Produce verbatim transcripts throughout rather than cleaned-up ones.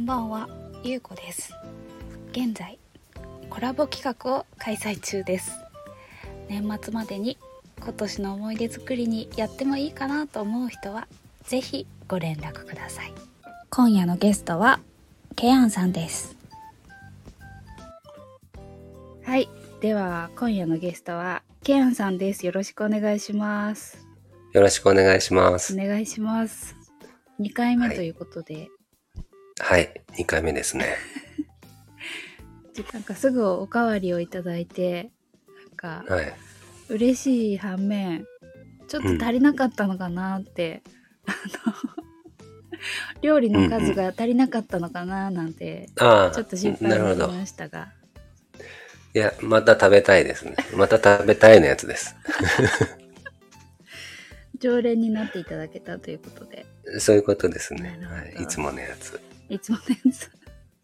んばんは、ゆうこです。現在コラボ企画を開催中です。年末までに今年の思い出作りにやってもいいかなと思う人はぜひご連絡ください。今夜のゲストはケアンさんです。はい、では今夜のゲストはケアンさんです。よろしくお願いします。 よろしくお願いします。 お願いします。にかいめということで、 はい、はい、にかいめですね。 なんかすぐおかわりをいただいて、なんか、はい、嬉しい反面ちょっと足りなかったのかなって、うん、あの料理の数が足りなかったのかななんて、うんうん、ちょっと心配になりましたが。 いや、また食べたいですね。また食べたいのやつです常連になっていただけたということで。 そういうことですね、はい、いつものやついつものやつ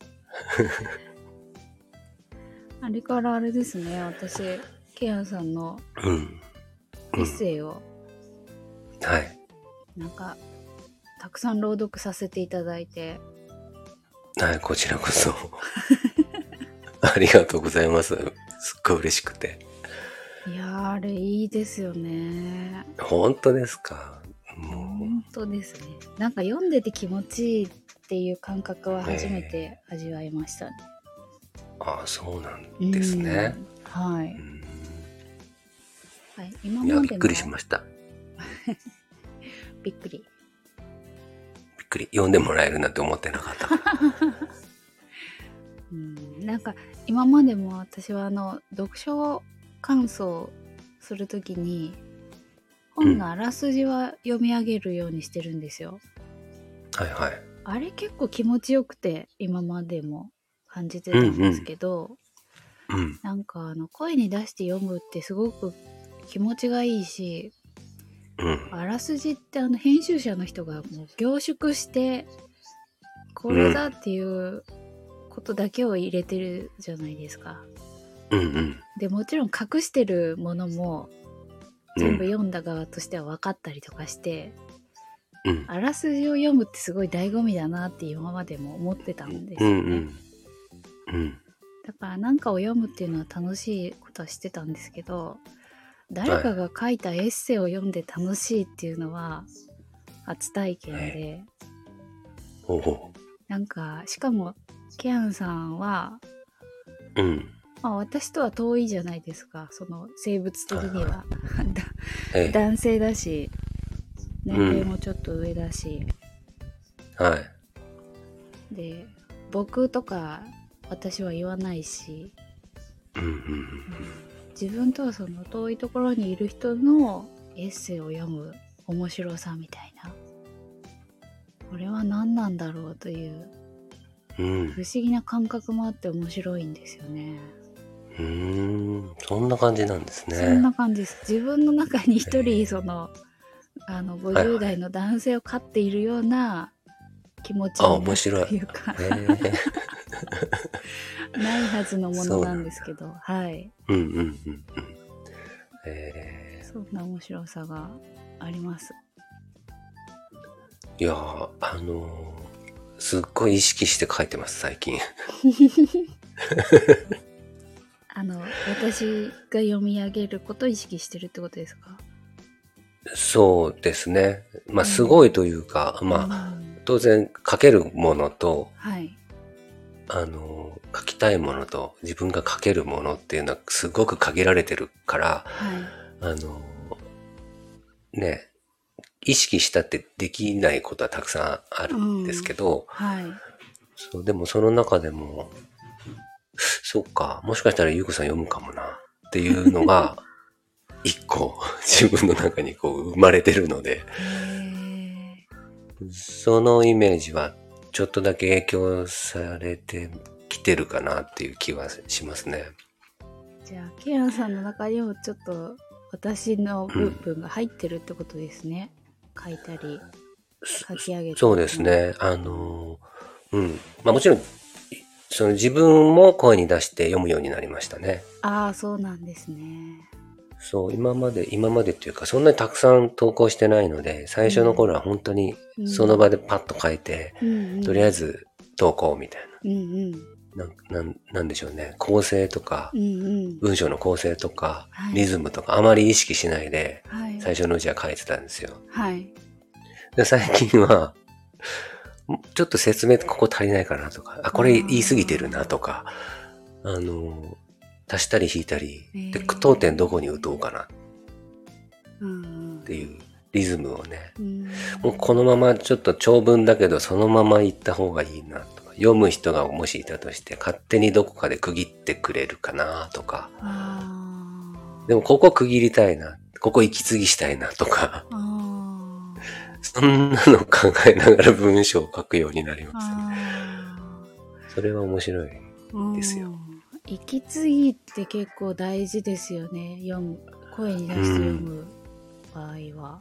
あれからあれですね、私ケアさんのエッセイを、 うん、はい、 なんかたくさん朗読させていただいて、 はい、こちらこそありがとうございます。すっごい嬉しくて。 いやー、あれいいですよね。 本当ですか？ もう本当ですね。なんか読んでて気持ちいいっていう感覚は初めて味わいましたね。 えー、ああ、そうなんですね。 はい。はい、今までいや、びっくりしましたびっくり。 びっくり。読んでもらえるなんて思ってなかったうん、なんか今までも私はあの読書感想するときに本のあらすじは読み上げるようにしてるんですよ、 うん、はいはい。 あれ結構気持ちよくて今までも感じてたんですけど、 うんうん、 なんかあの声に出して読むってすごく気持ちがいいし、うん、あらすじってあの編集者の人がもう凝縮してこれだっていうことだけを入れてるじゃないですか、 うんうん、 でもちろん隠してるものも全部読んだ側としては分かったりとかして、うん、あらすじを読むってすごい醍醐味だなって今までも思ってたんですよね、うんうんうん、だから何かを読むっていうのは楽しいことはしてたんですけど、誰かが書いたエッセイを読んで楽しいっていうのは初体験で、 はい、 なんかしかもケアンさんは、 うんまあ、私とは遠いじゃないですか、その生物的には、はい、男性だし年齢もちょっと上だし、 うん、はいで僕とか私は言わないし、 うんうんうん、 自分とはその遠いところにいる人のエッセイを読む面白さみたいな、これは何なんだろうという不思議な感覚もあって面白いんですよね。 うーん、そんな感じなんですね。 そんな感じです。自分の中に一人その、あのごじゅう代の男性を飼っているような気持ちになるというか、ないはずのものなんですけど、はい。 うんうんうんうん。えー、そんな面白さがあります。 いやー、あのー、すっごい意識して書いてます最近。 あの私が読み上げることを意識してるってことですか？ そうですね。まあすごいというか、うん、まあ、うん、当然書けるものと、はい、あの書きたいものと自分が書けるものっていうのはすごく限られてるから、はい、あのね、意識したってできないことはたくさんあるんですけど、うん、はい、そうでもその中でもそうか、もしかしたらゆうこさん読むかもなっていうのが一個自分の中にこう生まれてるので、そのイメージはちょっとだけ影響されてきてるかなっていう気はしますね。 じゃあケアンさんの中にもちょっと私の部分が入ってるってことですね、うん、書いたり書き上げたり。 そうですね、あのうんまあもちろんその自分も声に出して読むようになりましたね。 ああ、そうなんですね。 そう、今まで、今までっていうか、そんなにたくさん投稿してないので、最初の頃は本当にその場でパッと書いて、うんうん、とりあえず投稿みたいな。うんうん。 な、な、なんでしょうね。構成とか、 うんうん、 文章の構成とか、はい、リズムとかあまり意識しないで、はい、最初のうちは書いてたんですよ。 はい。 で、最近は、ちょっと説明ここ足りないかなとか、あ、これ言い過ぎてるなとか、あの、足したり引いたり、で、句読点どこに打とうかなっていうリズムをね、うん、もうこのままちょっと長文だけどそのまま言った方がいいなとか、読む人がもしいたとして勝手にどこかで区切ってくれるかなとか、でもここ区切りたいな、ここ息継ぎしたいなとか、そんなの考えながら文章を書くようになりますね。それは面白いですよ。 息継ぎって結構大事ですよね。読む、声に出して読む場合は。うん、 はい、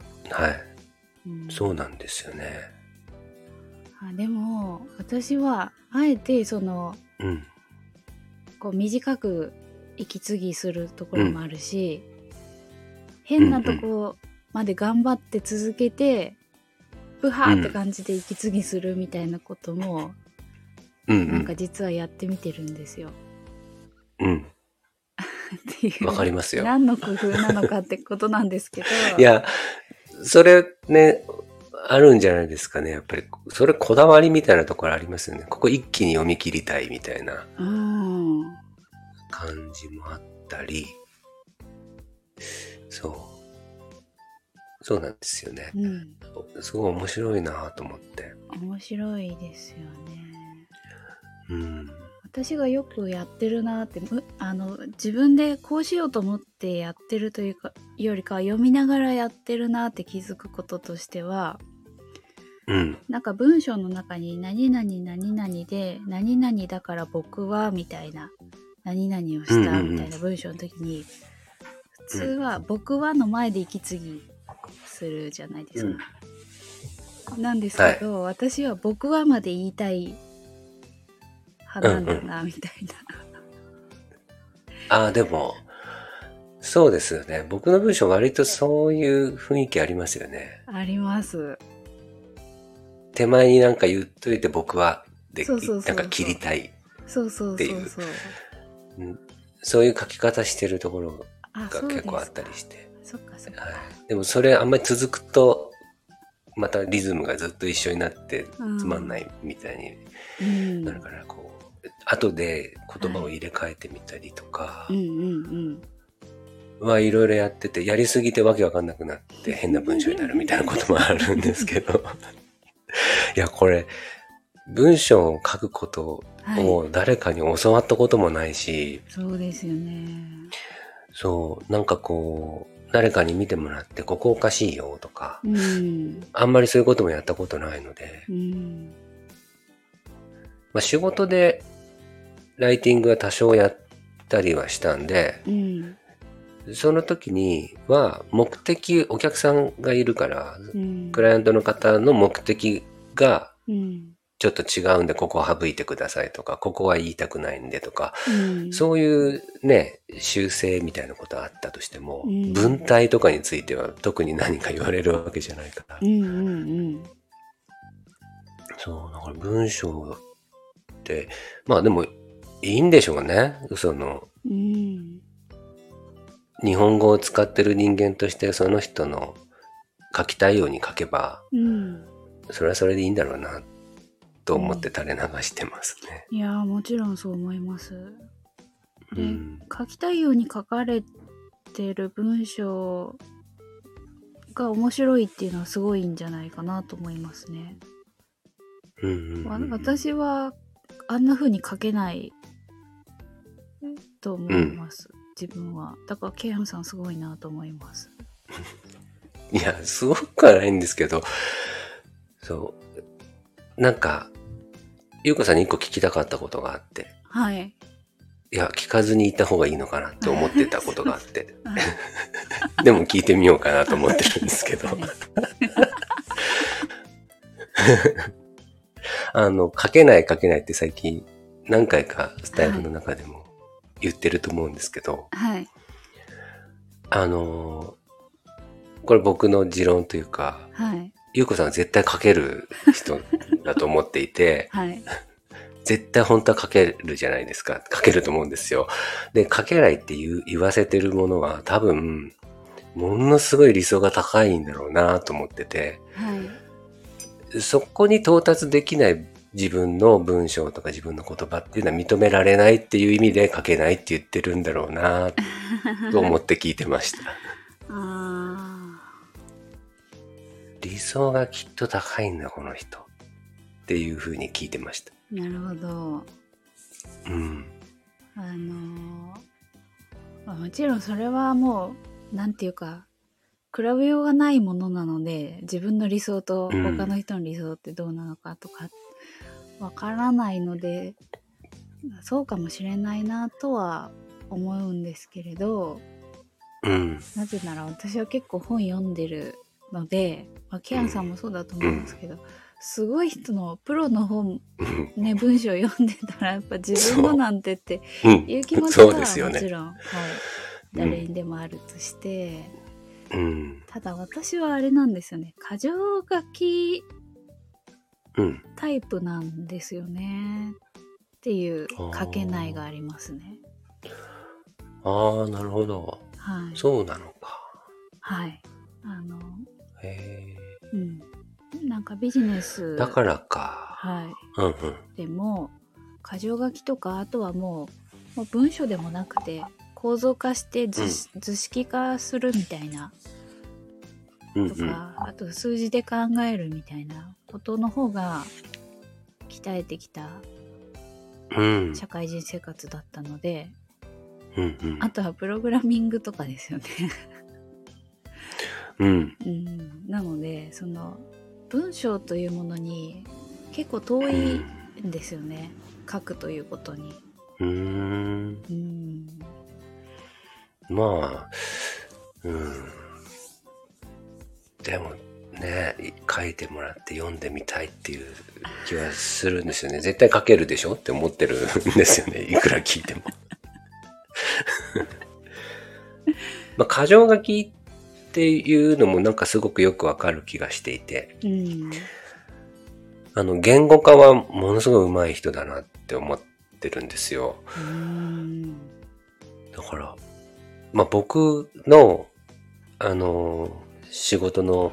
うん。そうなんですよね。 あ、でも私はあえてその、うん、こう短く息継ぎするところもあるし、うん、変なとこまで頑張って続けて、ブハーって感じで息継ぎするみたいなことも、うん、なんか実はやってみてるんですよ。 うん。 っていう。 わかりますよ。 何の工夫なのかってことなんですけど。 いや、それね、あるんじゃないですかね。やっぱり、それこだわりみたいなところありますよね。ここ一気に読み切りたいみたいな感じもあったり。そう。そうなんですよね。うん、すごい面白いなと思って。 面白いですよね。 うん。 私がよくやってるなって、あの自分でこうしようと思ってやってるというかよりかは読みながらやってるなって気づくこととしては、 うん、 なんか文章の中に何々何々で何々だから僕はみたいな何々をしたみたいな文章の時に、普通は僕はの前で息継ぎするじゃないですか。うん、なんですけど、はい、私は僕はまで言いたいなんだな、うんうん、みたいな。 ああ、でも、そうですよね。僕の文章割とそういう雰囲気ありますよね。 あります。 手前になんか言っといて僕はで、そうそうそうそう、なんか切りたいっていう。 そうそうそうそう。 そういう書き方してるところが結構あったりして。 そっかそっか。 はい。でもそれあんまり続くと、またリズムがずっと一緒になってつまんないみたいになるから、こう、後で言葉を入れ替えてみたりとかはいろいろやってて、やりすぎてわけわかんなくなって変な文章になるみたいなこともあるんですけどいやこれ文章を書くことを誰かに教わったこともないし、 はい、そうですよね。 そうなんかこう誰かに見てもらってここおかしいよとか、 うん、 あんまりそういうこともやったことないので、 うんまあ、仕事でライティングは多少やったりはしたんで、 うん、 その時には目的、お客さんがいるから、 うん、 クライアントの方の目的がちょっと違うんで、ここを省いてくださいとか、ここは言いたくないんでとか、 うん、 そういうね、修正みたいなことがあったとしても、うん、文体とかについては特に何か言われるわけじゃないから。 うんうんうん、 そう、だから文章って、まあでも、いいんでしょうね。その、 うん、 日本語を使ってる人間としてその人の書きたいように書けば、 うん、 それはそれでいいんだろうなと思って垂れ流してますね。 うん、いやもちろんそう思います。で、うん、書きたいように書かれてる文章が面白いっていうのはすごいんじゃないかなと思いますね。 うんうんうん、 私はあんな風に書けないと思います、うん、自分は。だからケイハムさんすごいなと思いますいやすごくはないんですけど、そうなんかゆうこさんに一個聞きたかったことがあって、 はい、 いや聞かずにいた方がいいのかなって思ってたことがあってでも聞いてみようかなと思ってるんですけどあの書けない書けないって最近何回かスタイルの中でも言ってると思うんですけど、 はい、 あのこれ僕の持論というか、 はい、 ゆうこさんは絶対書ける人だと思っていて、 はい、 絶対本当は書けるじゃないですか。書けると思うんですよ。で、書けないって言う言わせてるものは多分、ものすごい理想が高いんだろうなと思ってて、はい、そこに到達できない自分の文章とか自分の言葉っていうのは認められないっていう意味で書けないって言ってるんだろうなと思って聞いてました。あ、理想がきっと高いんだこの人っていう風に聞いてました。 なるほど。 うん。 あのまあ、もちろんそれはもうなんていうか比べようがないものなので、自分の理想と他の人の理想ってどうなのかとかわからないので、うん、そうかもしれないなとは思うんですけれど、 うん、 なぜなら私は結構本読んでるので、まあ、ケアンさんもそうだと思うんですけど、うん、すごい人のプロの本、ね、文章を読んでたらやっぱ自分のなんてっていう気持ちはもちろん、ね、はい、誰にでもあるとして、 うん、 ただ私はあれなんですよね、箇条書きタイプなんですよね、っていう書けないがありますね。 ああ、なるほど、はい、そうなのか。 はい、あのへー、うん、なんかビジネスだからか、 はい、 うんうん、 でも箇条書きとか、あとはもう、もう文章でもなくて構造化して図、うん、図式化するみたいなとか、うんうん、あと数字で考えるみたいなことの方が鍛えてきた社会人生活だったので、 うんうん、 あとはプログラミングとかですよね、 うんうん、なのでその文章というものに結構遠いんですよね、うん、書くということに。 うーん、 うん、 まあ、うん、でもね、書いてもらって読んでみたいっていう気はするんですよね。絶対書けるでしょって思ってるんですよね、いくら聞いても。まあ、箇条書きっていうのもなんかすごくよくわかる気がしていて、 うん、 あの言語化はものすごい上手い人だなって思ってるんですよ。 うん、 だからまあ僕のあの仕事の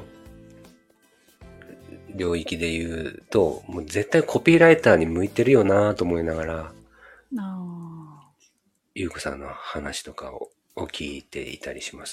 領域で言うと、もう絶対コピーライターに向いてるよなと思いながら、ゆうこさんの話とかをを聞いていたりします。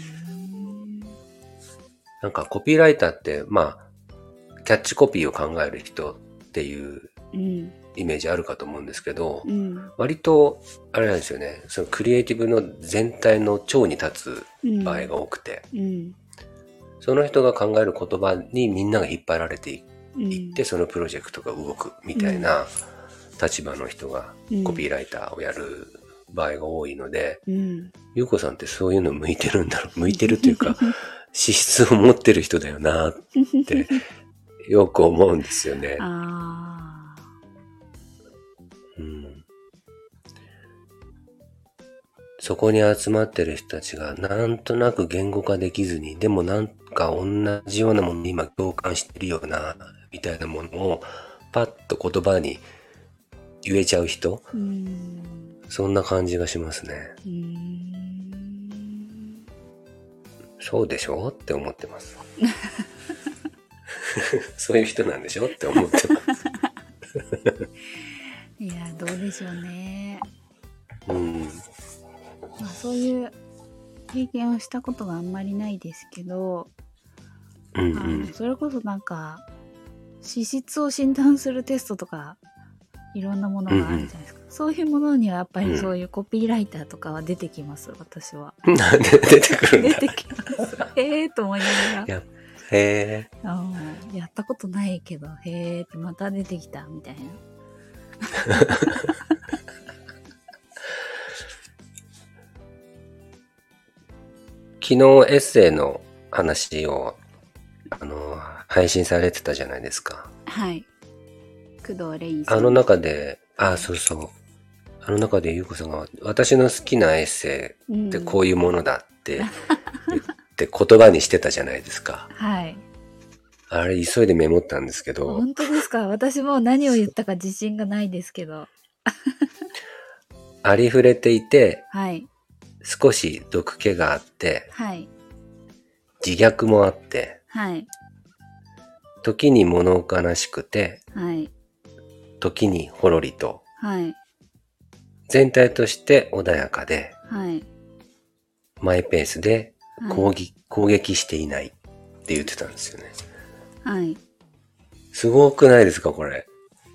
なんかコピーライターってまあキャッチコピーを考える人っていうイメージあるかと思うんですけど、うん、割とあれなんですよね、そのクリエイティブの全体の長に立つ場合が多くて、うんうん、その人が考える言葉にみんなが引っ張られていって、うん、そのプロジェクトが動くみたいな立場の人がコピーライターをやる場合が多いので、うん、ゆうこさんってそういうの向いてるんだろう、向いてるというか資質を持ってる人だよなってよく思うんですよね。 あ、 うん、そこに集まってる人たちがなんとなく言語化できずに、でもなんか同じようなものに今共感してるようなみたいなものをパッと言葉に言えちゃう人、うん、そんな感じがしますね。 うーん、 そうでしょって思ってますそういう人なんでしょって思ってますいや、どうでしょうね。 うん、 まあ、そういう経験をしたことがあんまりないですけど、 うんうん、 あのそれこそなんか資質を診断するテストとかいろんなものがあるじゃないですか、うんうん、そういうものにはやっぱりそういうコピーライターとかは出てきます、私は。 なんで出てくるんだ。 出てきますへーと思いながら、 やへー、やったことないけどへーってまた出てきたみたいな昨日エッセイの話をあの配信されてたじゃないですか。 はい。工藤レインさん。 あの中で、あ、そうそう。あの中でゆうこさんが私の好きなエッセイってこういうものだって言って言葉にしてたじゃないですか。 はい。 あれ、急いでメモったんですけど。 本当ですか？私も何を言ったか自信がないですけど。 ありふれていて、 はい。 少し毒気があって、 はい。 自虐もあって、 はい。 時に物悲しくて、 はい。時にほろりと、 はい。 全体として穏やかで、 はい。 マイペースで攻撃、 はい、 攻撃していないって言ってたんですよね。 はい。 すごくないですか、これ。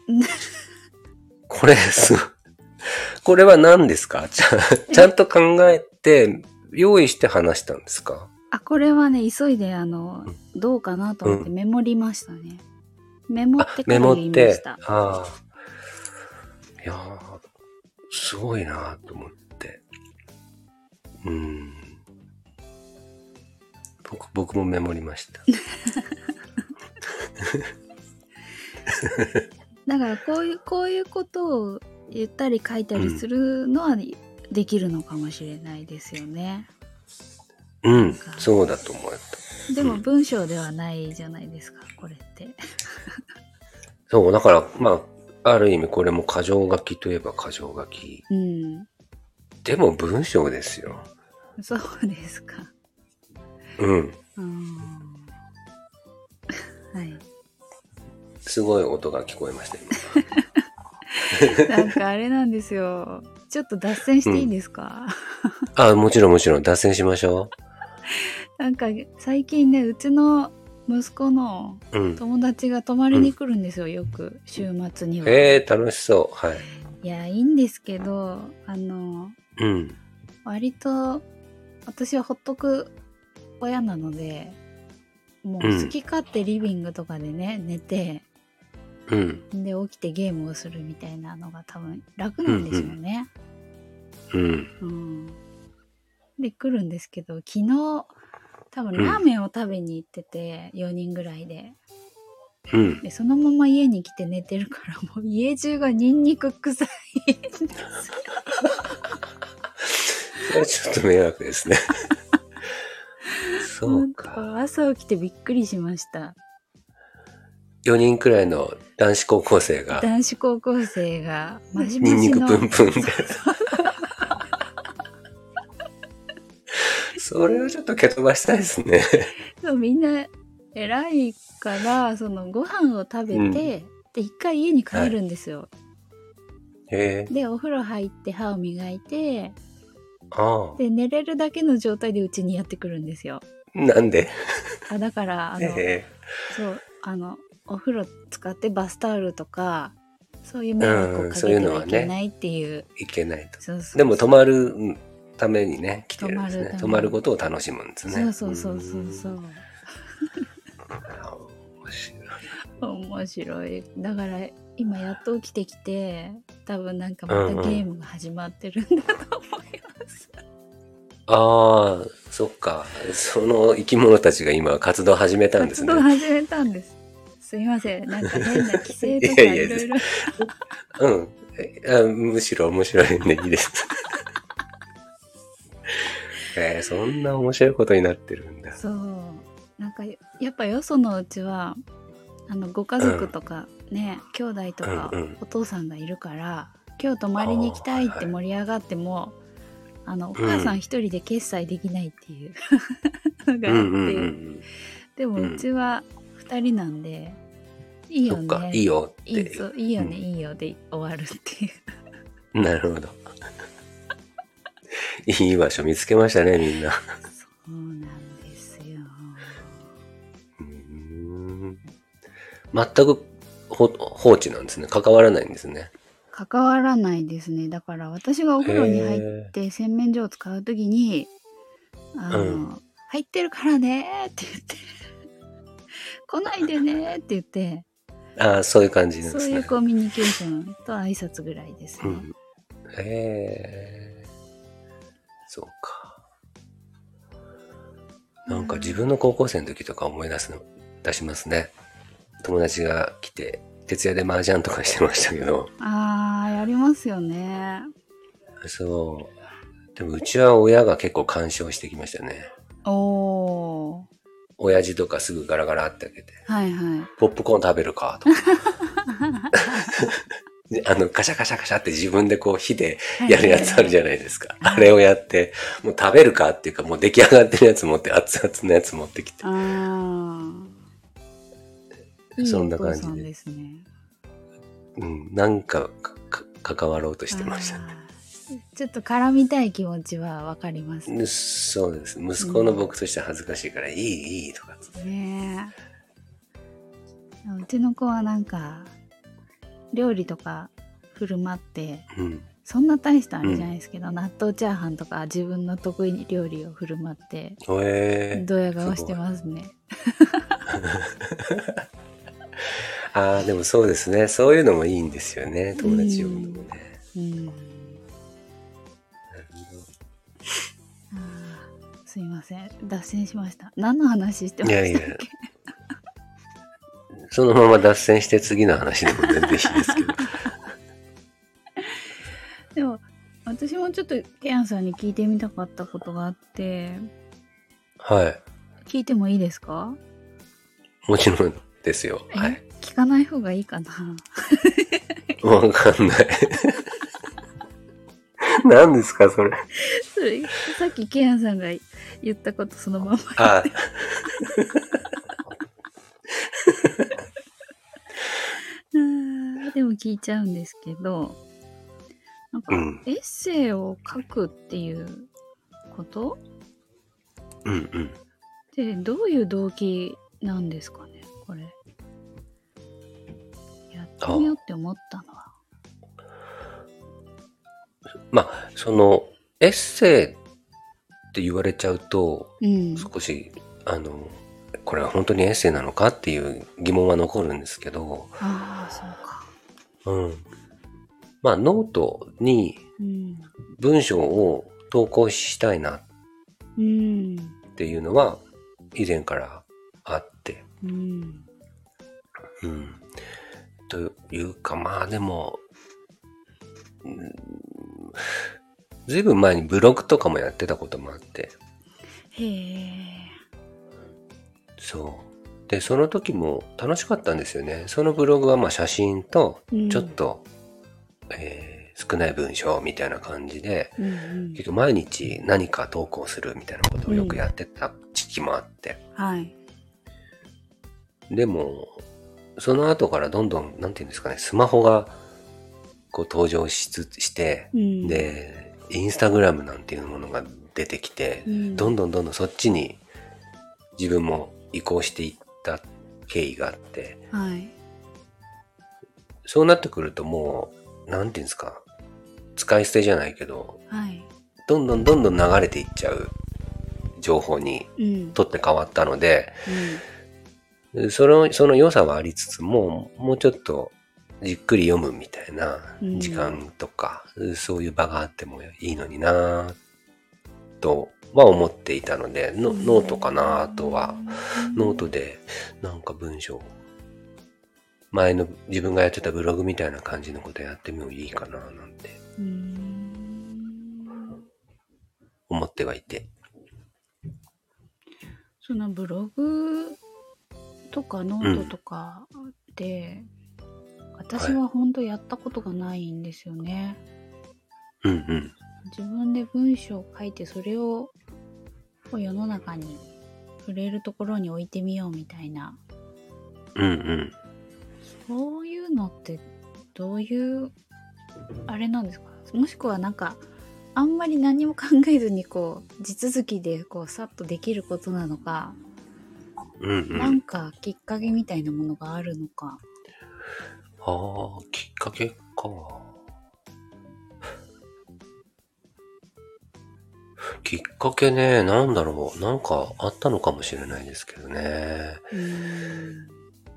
これ、すご、これは何ですか？ちゃ、ちゃんと考えて、用意して話したんですか？ あ、これはね、急いで、あの、うん、どうかなと思ってメモりましたね。うん、メモってから言いました。 あ、いやー、すごいなと思って。うん。僕、僕もメモりました。 だからこういう、こういうことを言ったり書いたりするのはできるのかもしれないですよね。 うん、うん、そうだと思った。 でも文章ではないじゃないですか、うん、これって。 そう、だから、まあ、ある意味これも箇条書きといえば箇条書き。 うん。 でも文章ですよ。 そうですか。 うん。うん。はい。すごい音が聞こえました、 今。なんかあれなんですよ。ちょっと脱線していいですか？ うん、あ、もちろんもちろん脱線しましょう。なんか最近ね、うちの息子の友達が泊まりに来るんですよ、うん、よく週末には。 えー、楽しそう。はい。 いや、いいんですけど、あの、うん、割と私はほっとく親なので、もう好き勝手リビングとかでね、うん、寝て、うん、で起きてゲームをするみたいなのが多分楽なんですよね。うん、うんうん、で来るんですけど、昨日多分ラーメンを食べに行ってて、うん、よにんぐらいで、うん、でそのまま家に来て寝てるからもう家中がニンニク臭いんですよ。 それちょっと迷惑ですね。そうか。 朝起きてびっくりしました。 よにんくらいの男子高校生が。 男子高校生がマジマジの。 ニンニクプンプンで。それをちょっと蹴飛ばしたいですね。 そうみんな偉いからそのご飯を食べて、うん、で一回家に帰るんですよ。はい、へでお風呂入って歯を磨いて、あで寝れるだけの状態でうちにやってくるんですよ。 なんで？ あだからあの、そうあのお風呂使ってバスタオルとかそういう迷惑をかけてはいけないっていう。うん、ういうね、いけないと。そうそうそうでも泊まるためにね来てるんですね。泊まることを楽しむんですね。 そうそうそうそうそう。 面白い。 面白い。だから今やっと起きてきて多分なんかまたゲームが始まってるんだと思います。うんうん、 ああ、そっか。その生き物たちが今活動始めたんですね。 活動始めたんです。すいません。なんか変な規制とかいろいろ。 うん。むしろ面白いんでいいです。えー、そんな面白いことになってるんだ。 そう。なんかやっぱよそのうちはあのご家族とかね、うん、兄弟とかお父さんがいるから、うんうん、今日泊まりに行きたいって盛り上がっても、あのお母さん一人で決済できないっていうのがあって、うんうんうん、でもうちは二人なんで、うん、いいよね、 いいよっていい、そういいよね、うん、いいよで終わるっていう。 なるほど。いい場所見つけましたね、みんな。 そうなんですよ。 うーん、全く放置なんですね。関わらないんですね。 関わらないですね。だから私がお風呂に入って洗面所を使うときに、あの、うん、入ってるからねって言って来ないでねって言って、 ああ、そういう感じなんですね。 そういうコミュニケーションと挨拶ぐらいですね。うん、 へえ、そうか。なんか自分の高校生の時とか思い出すの出しますね。友達が来て徹夜で麻雀とかしてましたけど。 ああ、やりますよね。 そう。でもうちは親が結構干渉してきましたね。 おー。 親父とかすぐガラガラって開けて、 はいはい。 ポップコーン食べるかとか。あの、カシャカシャカシャって自分でこう火でやるやつあるじゃないですか。はいはいはい、あれをやって、もう食べるかっていうか、もう出来上がってるやつ持って、熱々のやつ持ってきて。ああ。そんな感じで。いいですね。うん、なんかか関わろうとしてましたね。 ちょっと絡みたい気持ちはわかります、 ね。そうです。息子の僕としては恥ずかしいから、うん、いい、いいとかつって。ねえ。うちの子はなんか、料理とか振る舞って、うん、そんな大したあれじゃないですけど、うん、納豆チャーハンとか自分の得意料理を振る舞って、えー、ドヤ顔してますね。 ああ、でもそうですね。そういうのもいいんですよね。友達呼ぶのもね。うん。うん、なるほど。あ、すいません。脱線しました。何の話してましたっけ？いやいや。 そのまま脱線して次の話でも全然いいですけど。 でも、私もちょっとケアンさんに聞いてみたかったことがあって。 はい。 聞いてもいいですか？ もちろんですよ。はい。 聞かない方がいいかな。 わかんない。何ですかそれ。 それさっきケアンさんが言ったことそのまま。ああ。でも聞いちゃうんですけど、なんか、うん、エッセイを書くっていうこと？ うんうん。 で、どういう動機なんですかね、これ。やってみようって思ったのは。 まあ、その、エッセイって言われちゃうと、うん、少し、あの、これは本当にエッセイなのかっていう疑問は残るんですけど。 ああ、そうか。 うん。まあ、ノートに文章を投稿したいなっていうのは以前からあって。うん。うん。というか、まあでも、うん、ずいぶん前にブログとかもやってたこともあって。へえ。そう。で、その時も楽しかったんですよね。そのブログはまあ写真と、ちょっと、うん、えー、少ない文章みたいな感じで、うんうん、結局毎日何か投稿するみたいなことをよくやってた時期もあって。うん、はい。でも、その後からどんどん、なんていうんですかね、スマホがこう登場しつつして、うん、で、インスタグラムなんていうものが出てきて、うん、どんどんどんどんそっちに自分も移行していった経緯があって、はい、そうなってくるともう、なんていうんですか、使い捨てじゃないけど、はい、どんどんどんどん流れていっちゃう情報にとって変わったので、うんうん、その、その良さはありつつも、もうちょっとじっくり読むみたいな時間とか、うん、そういう場があってもいいのになとは思っていたので、ノートかな、あとは、ノートでなんか文章、前の自分がやってたブログみたいな感じのことやってもいいかな、なんて、思ってはいて。 そのブログとかノートとかで、うん、私は本当やったことがないんですよね。 はい、うんうん。 自分で文章を書いてそれを世の中に触れるところに置いてみようみたいな、 うんうん、 そういうのってどういうあれなんですか？もしくはなんかあんまり何も考えずにこう地続きでこうさっとできることなのか、うんうん、なんかきっかけみたいなものがあるのか。 ああ、きっかけか。きっかけね、なんだろう、なんかあったのかもしれないですけどね。うーん、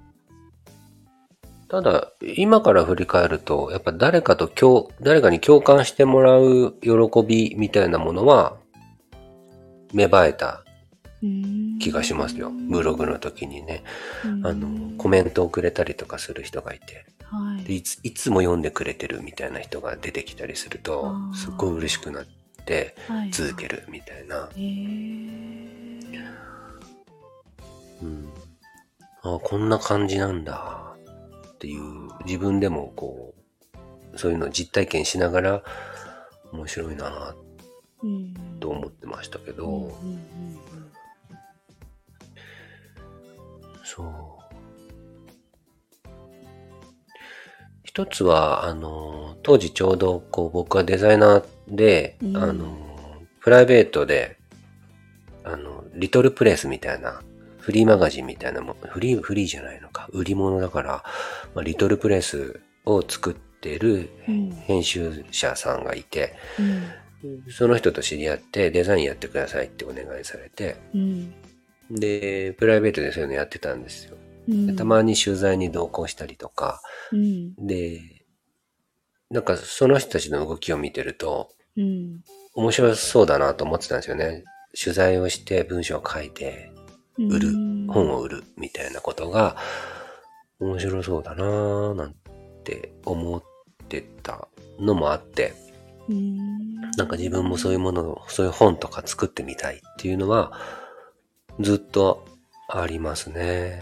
ただ、今から振り返ると、やっぱ誰かと共、誰かに共感してもらう喜びみたいなものは、芽生えた気がしますよ。ブログの時にね。あの、コメントをくれたりとかする人がいて、はい、でいつ、いつも読んでくれてるみたいな人が出てきたりすると、すっごい嬉しくなって、続けるみたいな、はいはい、 うん、あ、こんな感じなんだっていう、自分でもこうそういうのを実体験しながら面白いなと思ってましたけど、うんうんうんうん、そう一つはあの当時ちょうどこう僕はデザイナーで、うん、あのプライベートであのリトルプレイスみたいなフリーマガジンみたいなもフリーフリーじゃないのか売り物だから、まあ、リトルプレイスを作ってる編集者さんがいて、うん、その人と知り合ってデザインやってくださいってお願いされて、うん、でプライベートでそういうのやってたんですよ。うん、たまに取材に同行したりとか、うん、でなんかその人たちの動きを見てると、うん、面白そうだなと思ってたんですよね。取材をして文章を書いて売る、本を売るみたいなことが面白そうだなぁなんて思ってたのもあって、なんか自分もそういうものを、そういう本とか作ってみたいっていうのはずっとありますね。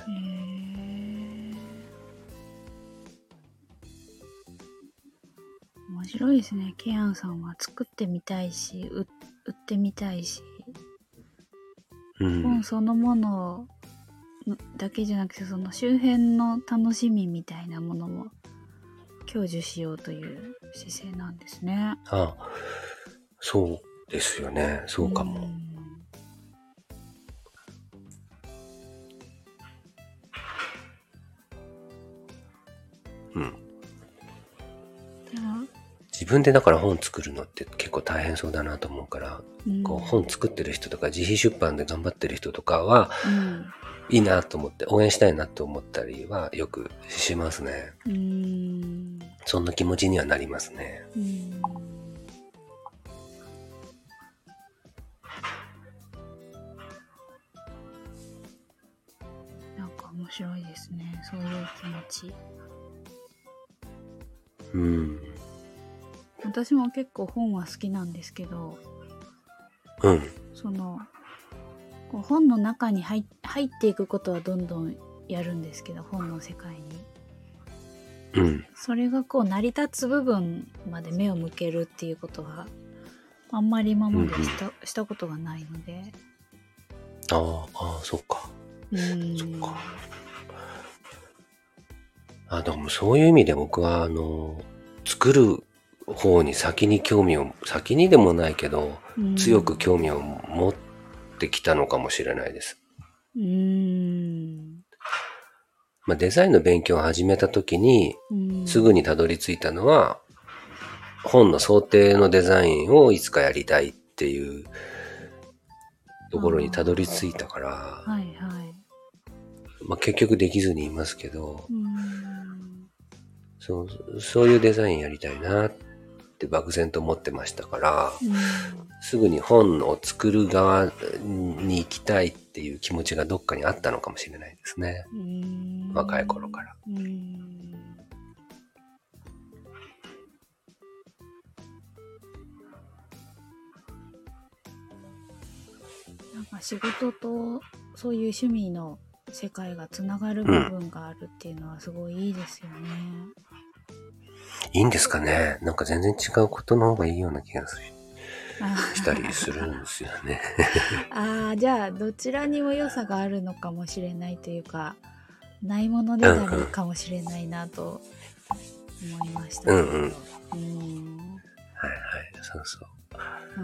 面白いですね。ケアンさんは作ってみたいし、売ってみたいし、うん、本そのものだけじゃなくてその周辺の楽しみみたいなものも享受しようという姿勢なんですね。 ああ、そうですよね。そうかも。うん。うん、自分でだから本作るのって結構大変そうだなと思うから、うん、こう本作ってる人とか自費出版で頑張ってる人とかは、うん、いいなと思って応援したいなと思ったりはよくしますね。うん、そんな気持ちにはなりますね。うん、 なんか面白いですね。そういう気持ち。 うん。 私も結構本は好きなんですけど、 うん、 そのこう本の中に 入, 入っていくことはどんどんやるんですけど、本の世界に、 うん、 それがこう成り立つ部分まで目を向けるっていうことはあんまり今までした、うんうん、したことがないので。 ああ、ああ、そっか。うん、そっか。あ、でもそういう意味で僕はあの作る方に先に興味を、先にでもないけど、うん、強く興味を持ってきたのかもしれないです。うーん、まあ、デザインの勉強を始めた時に、すぐにたどり着いたのは、本の想定のデザインをいつかやりたいっていうところにたどり着いたから、はいはい、まあ、結局できずにいますけど、うんそう、そういうデザインやりたいなって漠然と思ってましたから、うん、すぐに本を作る側に行きたいっていう気持ちがどっかにあったのかもしれないですね。うん、若い頃から。うん、 なんか仕事とそういう趣味の世界がつながる部分があるっていうのはすごいいいですよね。 いいんですかね。なんか全然違うことの方がいいような気がするしたりするんですよね。 ああ、じゃあどちらにも良さがあるのかもしれないというか、ないものねだりかもしれないなと思いましたけど。うんうん。うん、はいはい、 そうそう。うん。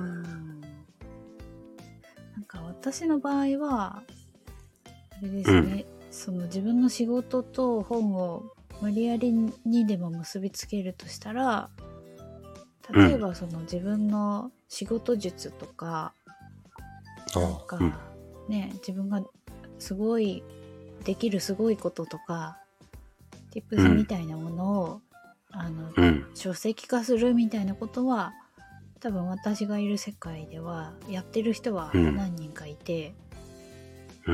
なんか私の場合はあれですね、うん、その自分の仕事と本を無理やりにでも結びつけるとしたら、例えばその自分の仕事術とか、うん、なんかね、うん、自分がすごいできるすごいこととか tips みたいなものを、うん、あの、うん、書籍化するみたいなことは多分私がいる世界ではやってる人は何人かいて、うん、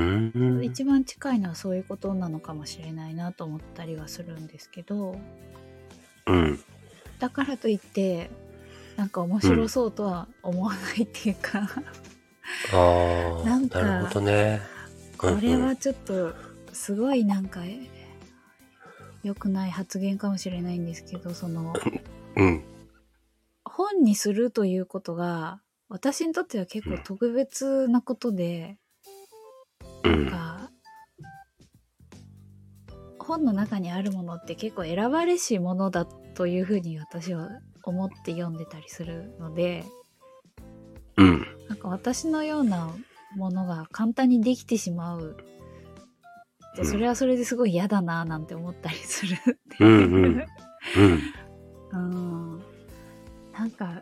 一番近いのはそういうことなのかもしれないなと思ったりはするんですけど、うん、だからといってなんか面白そうとは思わないっていうか、 うん、ああ、なるほどね。 これはちょっとすごいなんか良くない発言かもしれないんですけど、その、 うん、 本にするということが私にとっては結構特別なことで、うん、なんか本の中にあるものって結構選ばれしものだというふうに私は思って読んでたりするので、 うん、 なんか私のようなものが簡単にできてしまうで、それはそれですごい嫌だななんて思ったりするっていう、うんうんうん、なんか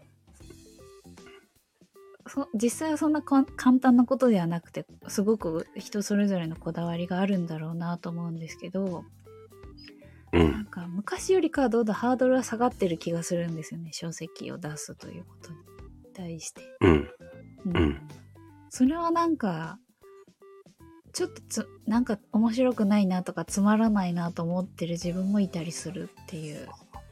そ実際はそんな簡単なことではなくて、すごく人それぞれのこだわりがあるんだろうなと思うんですけど、うん、なんか昔よりかはどうだハードルは下がってる気がするんですよね、書籍を出すということに対して。 うんうん、 それはなんかちょっとつなんか面白くないなとかつまらないなと思ってる自分もいたりするっていう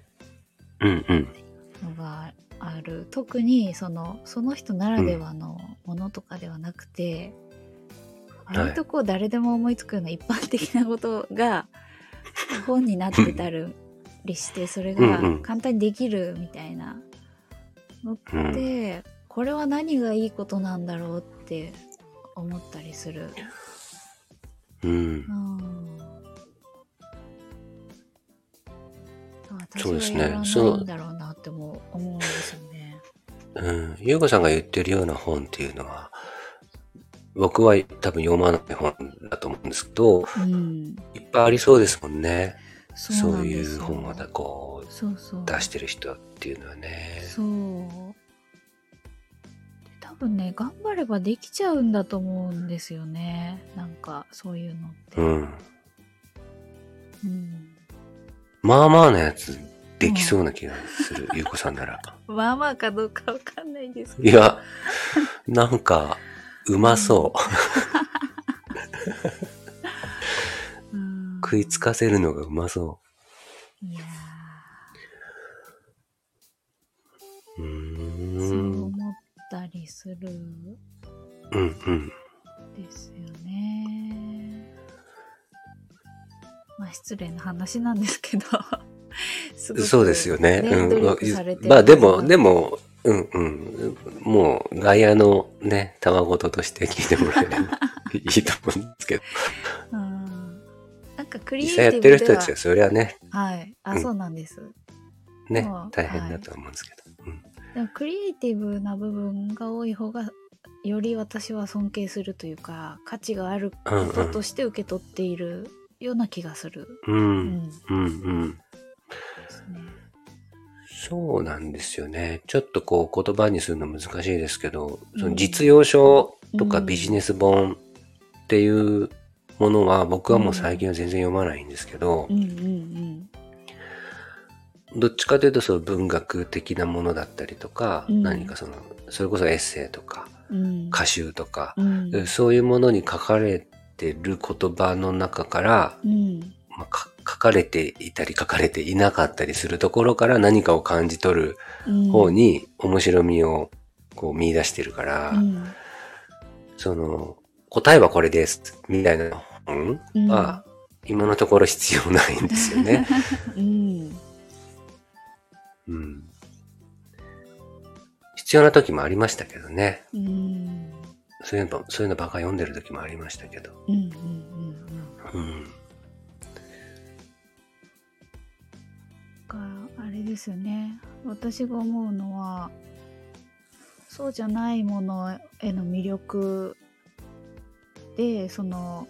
のがある、うんうん、特にそのその人ならではのものとかではなくて、うん、割とこう誰でも思いつくような一般的なことが本になってたりしてそれが簡単にできるみたいなのって、うん、これは何がいいことなんだろうって思ったりする。 うん。うん、 そうですね。私はやらないんだろうなっても思うんですよね。 うん。ゆうこさんが言ってるような本っていうのは、僕は多分読まない本だと思うんですけど、うん、いっぱいありそうですもんね。そう、そういう本をこうそうそう出してる人っていうのはね。 そう。多分ね、頑張ればできちゃうんだと思うんですよね。なんかそういうのって。うん。 うん、まあまあなやつできそうな気がする、うん、ゆうこさんなら。 まあまあかどうかわかんないですけど。いや、なんかうまそう。うん、食いつかせるのがうまそう。いやー。うーん。そう思ったりする。 うんうん。 ですよね。まあ失礼な話なんですけどすごく、ね、そうですよね。うん、努力されてる。まあでもでもうんうんもう外野のねたわごととして聞いてもらえればいいと思うんですけど。うん。 なんかクリエイティブでは実際やってる人たちはそれはね。 はい。あ、うん、そうなんです。 ね大変だと思うんですけど。はい、うん。 でもクリエイティブな部分が多い方がより私は尊敬するというか価値があることとして受け取っているような気がする。 うんうんうんうん。ですね。そうなんですよね。ちょっとこう言葉にするの難しいですけど、うん、その実用書とかビジネス本っていうものは僕はもう最近は全然読まないんですけど、うんうんうんうん、どっちかというとその文学的なものだったりとか、うん、何かそのそれこそエッセイとか、うん、歌集とか、うん、そういうものに書かれてる言葉の中から、うんまあ、書かれていたり書かれていなかったりするところから何かを感じ取る方に面白みをこう見出してるから、うん、その答えはこれですみたいな本は今のところ必要ないんですよね。うんうん、必要な時もありましたけどね。うん、そういうのそういうのばっか読んでる時もありましたけど。うんうんうんうんうんあれですよね。私が思うのはそうじゃないものへの魅力でその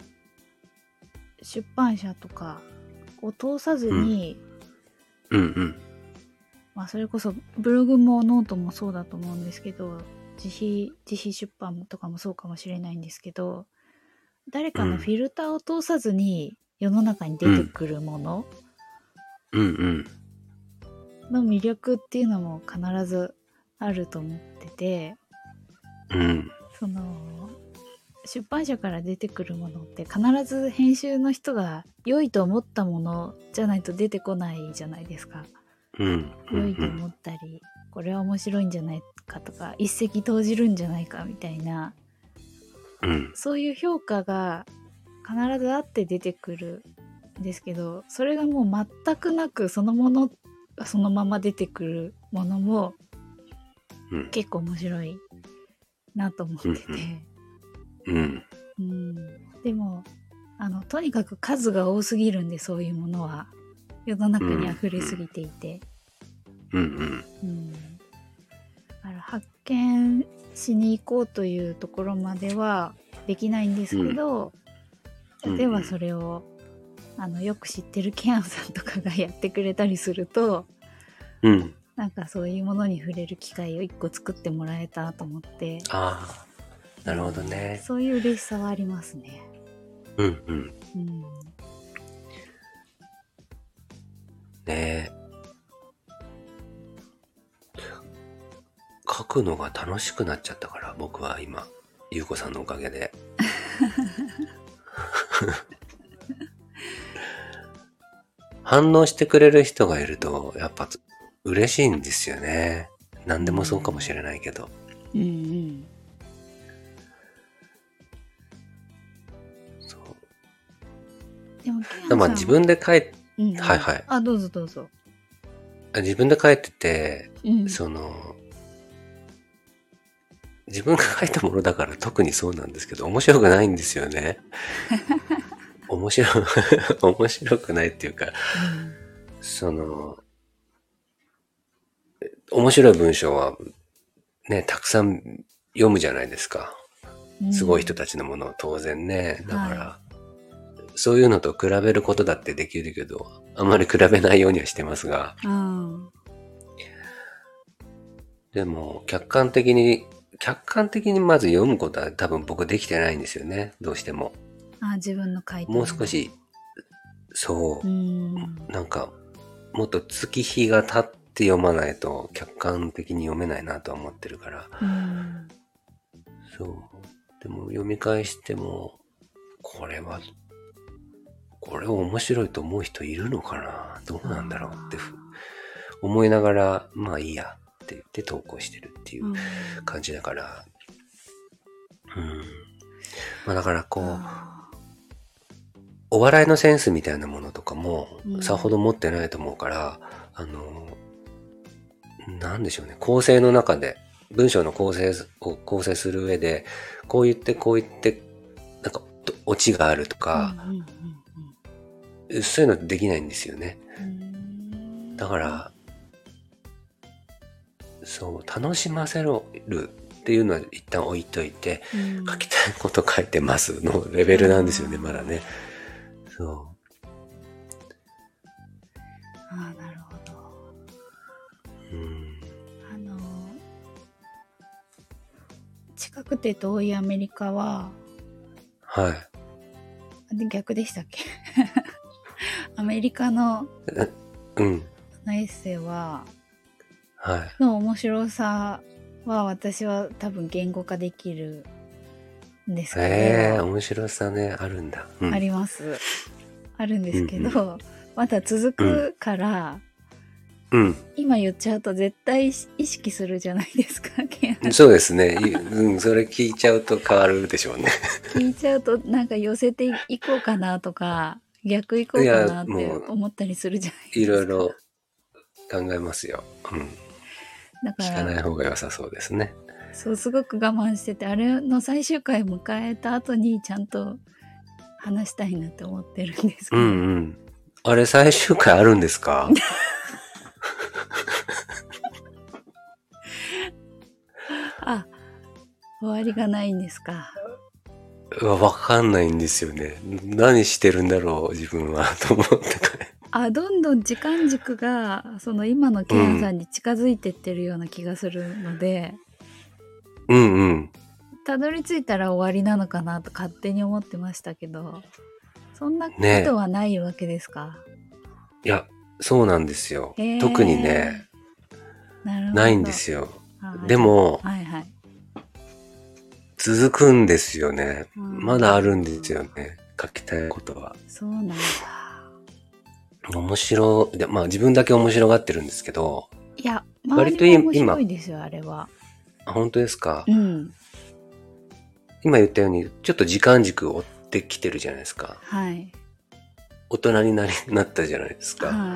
出版社とかを通さずに、うん、うんうんまあそれこそブログもノートもそうだと思うんですけど自費自費出版とかもそうかもしれないんですけど誰かのフィルターを通さずに世の中に出てくるもの、うん、うんうんの魅力っていうのも必ずあると思ってて、うん、その出版社から出てくるものって必ず編集の人が良いと思ったものじゃないと出てこないじゃないですか、うん、良いと思ったりこれは面白いんじゃないかとか一石投じるんじゃないかみたいなうん、 そういう評価が必ずあって出てくるんですけど、それがもう全くなくそのものそのまま出てくるものも結構面白いなと思ってて、 うんうんうん、でもあのとにかく数が多すぎるんで、そういうものは世の中に溢れすぎていて、 うんうんうん、だから発見しに行こうというところまではできないんですけど、うん、例えばそれをあのよく知ってるケアンさんとかがやってくれたりすると、 うん、 なんかそういうものに触れる機会を一個作ってもらえたと思って、 ああ、なるほどね、 そういう嬉しさはありますね。 うんうん、うん、ねえ、書くのが楽しくなっちゃったから、僕は今ゆうこさんのおかげで反応してくれる人がいるとやっぱ嬉しいんですよね。何でもそうかもしれないけど、 うんうん、 そうでもケアンさんはまあ自分で書いて、 うんうん、 はいはい、 あ、どうぞどうぞ。 自分で書いてて、 うん、 その自分が書いたものだから特にそうなんですけど、面白くないんですよね。面白面白くないっていうか、うん、その面白い文章はね、たくさん読むじゃないですか。すごい人たちのものを当然ね。だから、はい、そういうのと比べることだってできるけど、あまり比べないようにはしてますが。 うん、 でも、客観的に、客観的にまず読むことは多分僕できてないんですよね。どうしても。 あ、自分の書いたもう少し、そう、 うん、 なんか、もっと月日が経って読まないと客観的に読めないなとは思ってるから。 うん、 そう。でも読み返しても、これは、これを面白いと思う人いるのかな、どうなんだろうって思いながら、まあいいやって言って投稿してるっていう感じだから。うん。まあだからこう、お笑いのセンスみたいなものとかもさほど持ってないと思うから、あの、なんでしょうね、構成の中で、文章の構成を構成する上で、こう言ってこう言って、なんかオチがあるとか、うんうんうん、そういうのできないんですよね。だから、そう、楽しませるっていうのは一旦置いといて、うん、書きたいこと書いてますのレベルなんですよね、まだね。そう。 ああ、なるほど。 うん。 あの、近くて遠いアメリカは、 はい。 で、逆でしたっけアメリカの、 うん。 エッセイは、 はい。 の面白さは私は多分言語化できるんですけど。 えー、面白さね、あるんだ。 うん、あります。あるんですけど、うんうん、まだ続くから、 うん、 今言っちゃうと絶対意識するじゃないですか。 そうですね。うん、それ聞いちゃうと変わるでしょうね。 聞いちゃうとなんか寄せていこうかなとか、逆行こうかなって思ったりするじゃないですか。 いろいろ考えますよ。うん。 だから聞かない方が良さそうですね。 そう、すごく我慢してて、あれの最終回迎えた後にちゃんと話したいなって思ってるんですけど。 うんうん。あれ最終回あるんですか？ あ、終わりがないんですか。 わかんないんですよね。何してるんだろう、自分は、と思って。 あ、どんどん時間軸が、その今のケアンさんに近づいてってるような気がするので、 うんうん。 たどり着いたら終わりなのかなと勝手に思ってましたけど、そんなことはないわけですか？ ね、いや、そうなんですよ。特にね、 なるほど、 ないんですよ。でも、 はいはい、 続くんですよね。まだあるんですよね。書きたいことは。 そうなんだ。 面白い。で、まあ自分だけ面白がってるんですけど。 いや、周りも面白いですよ、あれは。 あ、本当ですか？ うん。 今言ったように、ちょっと時間軸を追ってきてるじゃないですか。 はい。 大人になりなったじゃないですか。はい、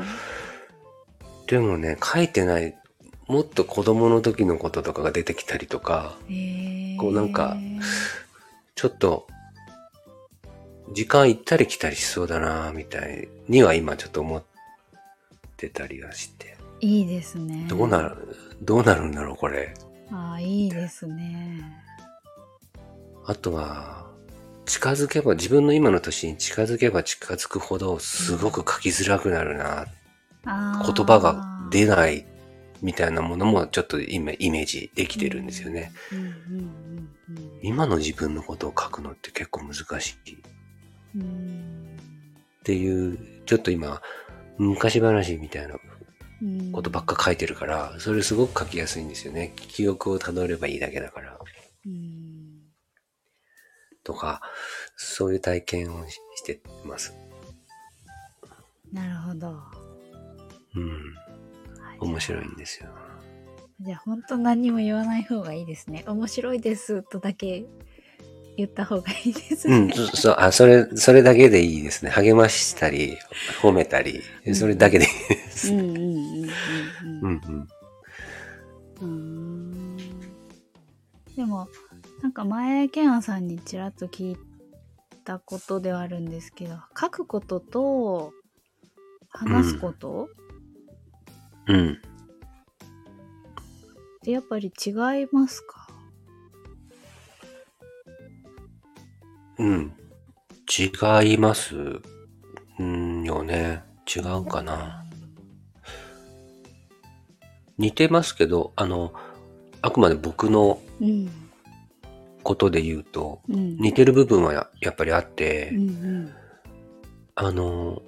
でもね、書いてない、もっと子供の時のこととかが出てきたりとか、こうなんか、ちょっと、時間行ったり来たりしそうだなみたいには今ちょっと思ってたりはして。 いいですね。 どうなる、どうなるんだろう、これ。 ああ、いいですね。 あとは、近づけば、自分の今の年に近づけば近づくほど、すごく書きづらくなるな。うん、言葉が出ないみたいなものもちょっと今イメージできてるんですよね。今の自分のことを書くのって結構難しい。うん、っていう、ちょっと今、昔話みたいなことばっか書いてるから、それすごく書きやすいんですよね。記憶をたどればいいだけだから。うんとか、そういう体験を し, してます。 なるほど。 うん。面白いんですよ。 じゃあ本当何も言わない方がいいですね。面白いですとだけ言った方がいいですね。 うん、そう、あ、それ、それだけでいいですね。励ましたり、褒めたり、それだけでいいです。うんうんうんうんうんうん。でもなんか前ケンさんにちらっと聞いたことではあるんですけど、書くことと話すこと、うん、うん、ってやっぱり違いますか？ うん。違いますんよね。違うかな。似てますけど、あの、あくまで僕のことで言うと、うん、似てる部分は や, やっぱりあって、うんうん、あの、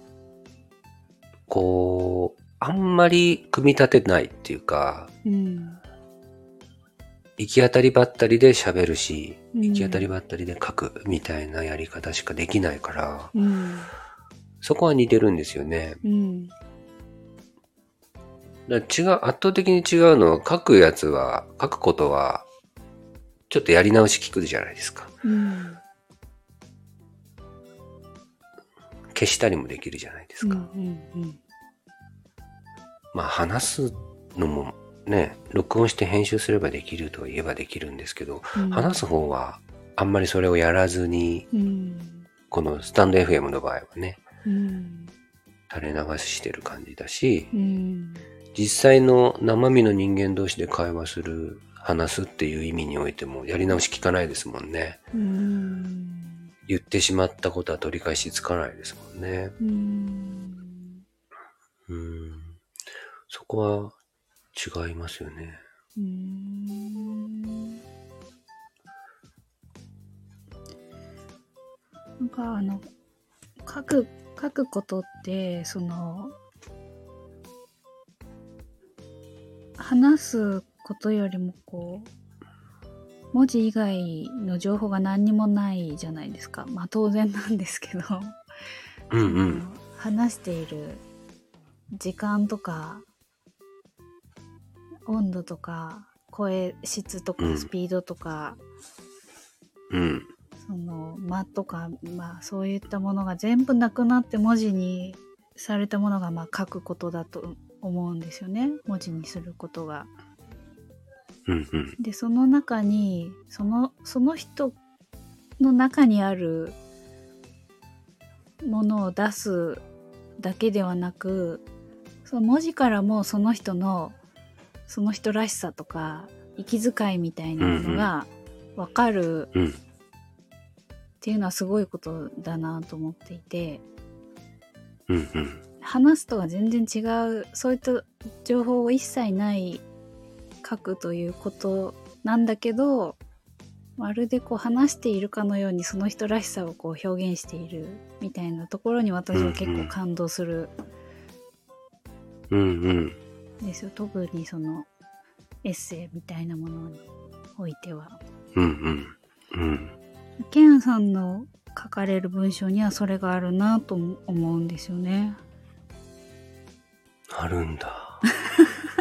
こう、あんまり組み立てないっていうか、うん、行き当たりばったりで喋るし、うん、行き当たりばったりで書くみたいなやり方しかできないから、うん、そこは似てるんですよね。うん、だ違う、圧倒的に違うのは、書くやつは、書くことは、ちょっとやり直し聞くじゃないですか。うん、消したりもできるじゃないですか。うんうんうん、まあ話すのもね、録音して編集すればできると言えばできるんですけど、うん、話す方はあんまりそれをやらずに、うん、このスタンド エフエム の場合はね、うん、垂れ流してる感じだし、うん、実際の生身の人間同士で会話する、話すっていう意味においてもやり直し聞かないですもんね。うん、言ってしまったことは取り返しつかないですもんね。うん、うん、そこは違いますよね。うーん、 なんかあの書く書くことってその話すことよりもこう文字以外の情報が何にもないじゃないですか。まあ当然なんですけど、うんうん、話している時間とか温度とか声質とかスピードとか、うん、その間とか、まあそういったものが全部なくなって文字にされたものがまあ書くことだと思うんですよね。文字にすることが。うんうん、でその中にそのその人の中にあるものを出すだけではなく、その文字からもその人のその人らしさとか息遣いみたいなものが分かるっていうのはすごいことだなと思っていて、うんうん、話すとは全然違う、そういった情報を一切ない書くということなんだけど、まるでこう話しているかのようにその人らしさをこう表現しているみたいなところに私は結構感動する、うんうんですよ。特にそのエッセイみたいなものにおいては。うんうんうん。ケンさんの書かれる文章にはそれがあるなと思うんですよね。 あるんだ。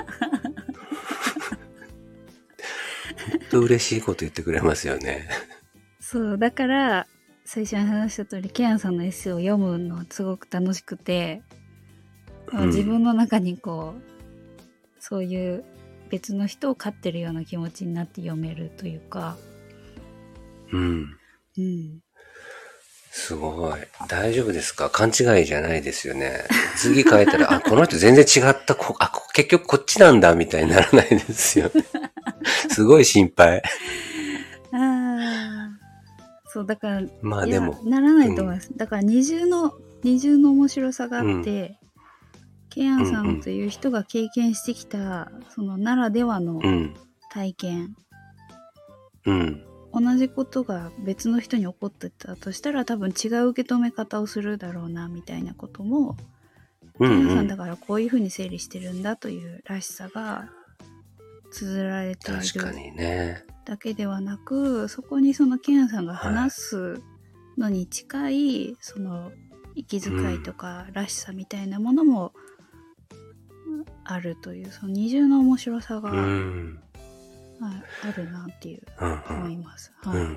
ほんと嬉しいこと言ってくれますよね。 そう、だから、最初に話した通り、ケアンさんのエッセイを読むのはすごく楽しくて、うん、自分の中にこう、そういう別の人を飼ってるような気持ちになって読めるというか。 うん。うん。すごい。大丈夫ですか？勘違いじゃないですよね。次書いたら、あ、この人全然違った、こあ、結局こっちなんだ、みたいにならないですよ。すごい心配。 ああ。そう、だから、 まあでも。 ならないと思います。うん、だから二重の、二重の面白さがあって、うん、ケアンさんという人が経験してきた、うんうん、そのならではの体験。うん。同じことが別の人に起こってたとしたら多分違う受け止め方をするだろうなみたいなことも、うんうん、ケアンさんだからこういうふうに整理してるんだというらしさが綴られているだけではなく、そこにそのケアンさんが話すのに近い、はい、その息遣いとからしさみたいなものもあるという、その二重の面白さが、うんはい、あるなっていう、うんうん、思います。はい、うんうん、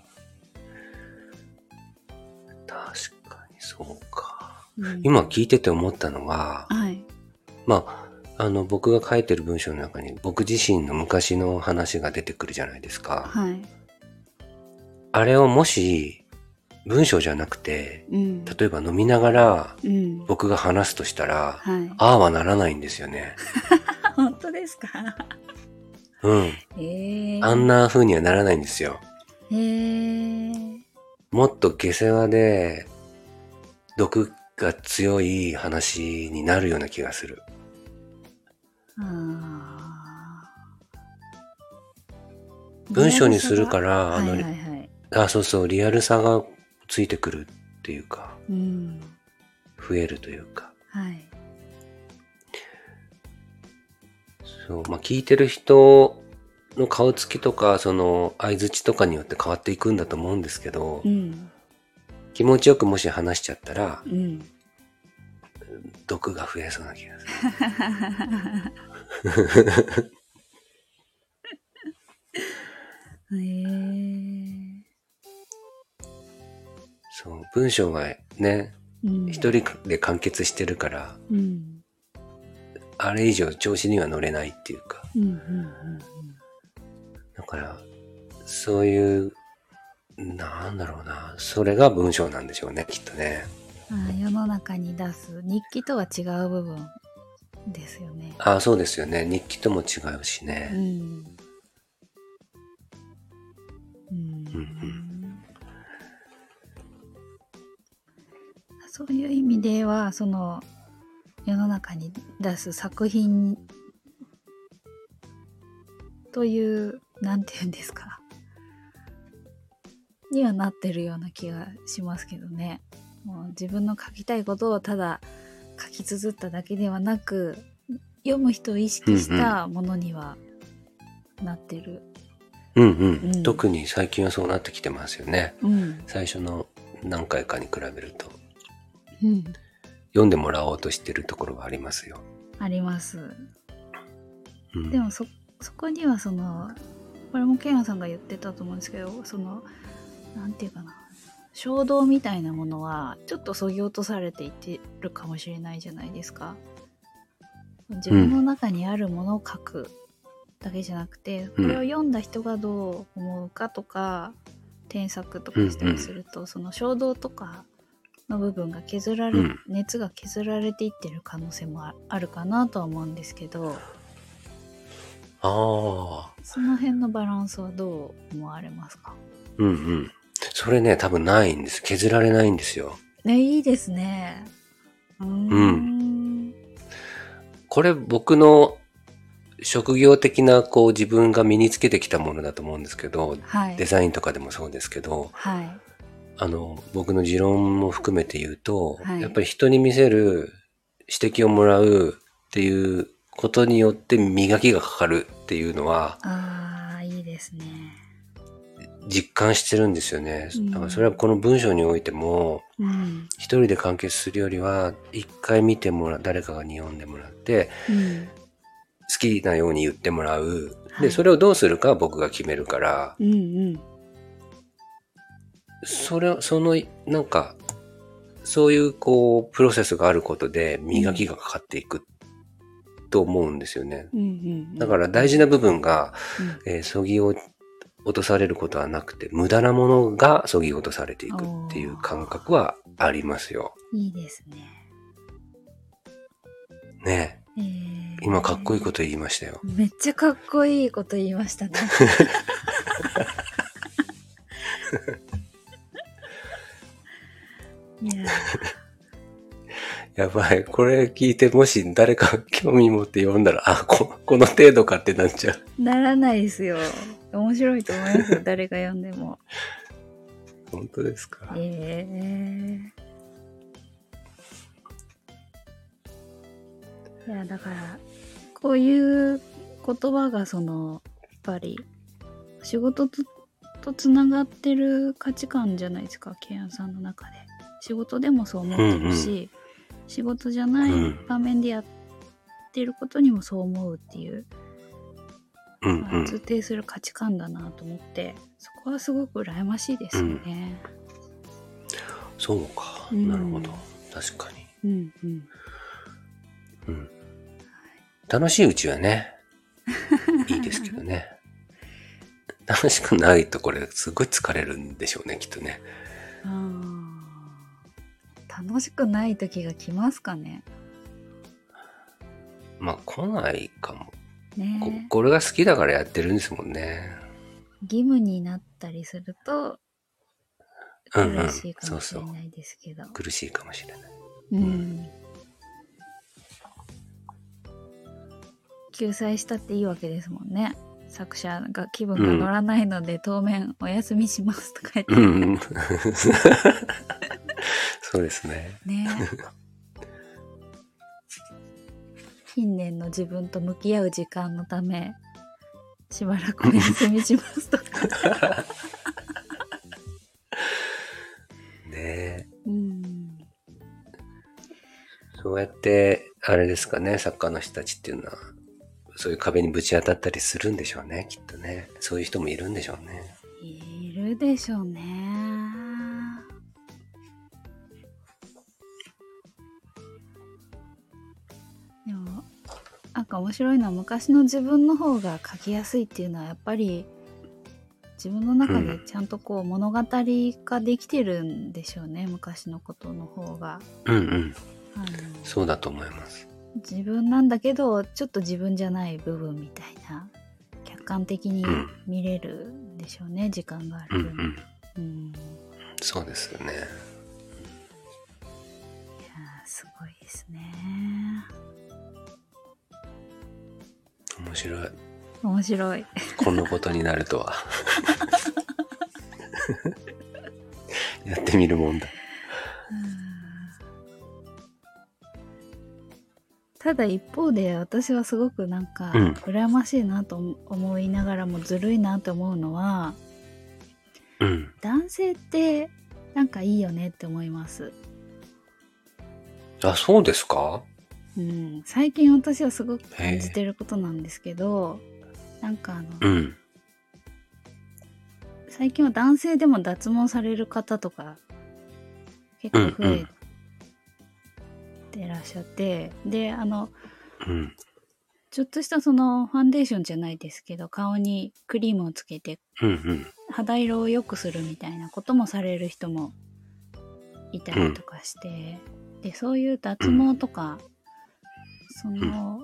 確かにそうか、うん。今聞いてて思ったのは、はい、まあ、あの、僕が書いてる文章の中に僕自身の昔の話が出てくるじゃないですか。はい、あれをもし、文章じゃなくて、うん、例えば飲みながら僕が話すとしたら、うん、ああはならないんですよね。 本当ですか？ うん、えー、あんな風にはならないんですよ。へー、もっと下世話で毒が強い話になるような気がする。あ、文章にするから、あの、はいはいはい、あ、そうそう、リアルさがついてくるっていうか、うん、増えるというか。はい。そう、まあ、聞いてる人の顔つきとか、その相槌とかによって変わっていくんだと思うんですけど、うん、気持ちよくもし話しちゃったら、うん、毒が増えそうな気がする。へー、そう、文章がね、うん、一人で完結してるから、うん、あれ以上調子には乗れないっていうか、うんうんうんうん、だからそういう、なんだろうな、それが文章なんでしょうね、きっとね。 あ、世の中に出す日記とは違う部分ですよね。 ああ、そうですよね。日記とも違うしね。うん。 うんうん、そういう意味では、その世の中に出す作品という、なんていうんですか、にはなってるような気がしますけどね。もう自分の書きたいことをただ書き綴っただけではなく、読む人を意識したものにはなってる。 うんうん。うん、特に最近はそうなってきてますよね。うん、最初の何回かに比べると、うん、読んでもらおうとしてるところはありますよ。 あります。うん、でもそそこにはその、これもケンヤさんが言ってたと思うんですけど、そのなんていうかな、衝動みたいなものはちょっと削ぎ落とされていってるかもしれないじゃないですか。自分の中にあるものを書くだけじゃなくて、うん、これを読んだ人がどう思うかとか、添削とかしたりすると、うんうん、その衝動とかの部分が削られ、うん、熱が削られていってる可能性もあるかなとは思うんですけど、あ、その辺のバランスはどう思われますか？ うんうん。それね、多分ないんです。削られないんですよ。 ね、いいですね。うーん。うん。 これ僕の職業的なこう自分が身につけてきたものだと思うんですけど、はい、デザインとかでもそうですけど、はい、あの僕の持論も含めて言うと、はい、やっぱり人に見せる、指摘をもらうっていうことによって磨きがかかるっていうのは、 ああ、いいですね。 実感してるんですよね。うん、だからそれはこの文章においても、うん、一人で完結するよりは一回見てもらう、誰かが読んでもらって、うん、好きなように言ってもらう。で、それをどうするかは僕が決めるから、うんうん、 それ、その、なんか、そういう、こう、プロセスがあることで磨きがかかっていくと思うんですよね。 うんうんうん、 だから大事な部分が、うん、えー、そぎ落とされることはなくて、無駄なものがそぎ落とされていくっていう感覚はありますよ。 いいですね。 ねえ。えー、今かっこいいこと言いましたよ。 めっちゃかっこいいこと言いましたね。いややばい。これ聞いてもし誰か興味持って読んだら、あ、こ、この程度かってなっちゃう。 ならないですよ。面白いと思いますよ。誰が読んでも。 本当ですか。 ええー。いや、だから、こういう言葉がその、やっぱり、仕事と、とつながってる価値観じゃないですか、ケイアンさんの中で。仕事でもそう思ってるし、うんうん、仕事じゃない場面でやってることにもそう思うっていう、 うんうん、 まあ、通底する価値観だなと思って、そこはすごく羨ましいですよね。 うん、そうか、うん、なるほど、確かに。うんうんうん、楽しいうちはね、いいですけどね。楽しくないとこれすごい疲れるんでしょうね、きっとね。 楽しくない時が来ますかね。 まあ来ないかも。 ね、 こ, これが好きだからやってるんですもんね。 義務になったりすると苦しいかもしれないですけど。 うんうん、そうそう苦しいかもしれない。 うん。うん、救済したっていいわけですもんね。作者が気分が乗らないので、うん、当面お休みしますとか言って。うん、 そうですね。 ね。近年の自分と向き合う時間のためしばらくお休みしますとか。 ねえ。 うん。 そうやってあれですかね、作家の人たちっていうのは。そういう壁にぶち当たったりするんでしょうね、きっとね。そういう人もいるんでしょうね。 いるでしょうね。でも、なんか面白いのは昔の自分の方が書きやすいっていうのはやっぱり自分の中でちゃんとこう物語化できてるんでしょうね、うん、昔のことの方が。 うんうん。あのそうだと思います。 自分なんだけどちょっと自分じゃない部分みたいな客観的に見れるんでしょうね、うん、時間がある分、うんうんうん、 そうですよね。いやすごいですね。 面白い面白いこんなことになるとはやってみるもんだ。 ただ一方で私はすごくなんか羨ましいなと思いながらもずるいなと思うのは、 うん、 男性ってなんかいいよねって思います。 あ、そうですか？ うん、最近私はすごく感じてることなんですけど、なんかあの、 うん、 最近は男性でも脱毛される方とか結構増えてらっしゃって、うんうん、であの、 うん、 ちょっとしたそのファンデーションじゃないですけど顔にクリームをつけて、 うんうん、 肌色を良くするみたいなこともされる人もいたりとかして、うん、でそういう脱毛とか、うん、その、うん、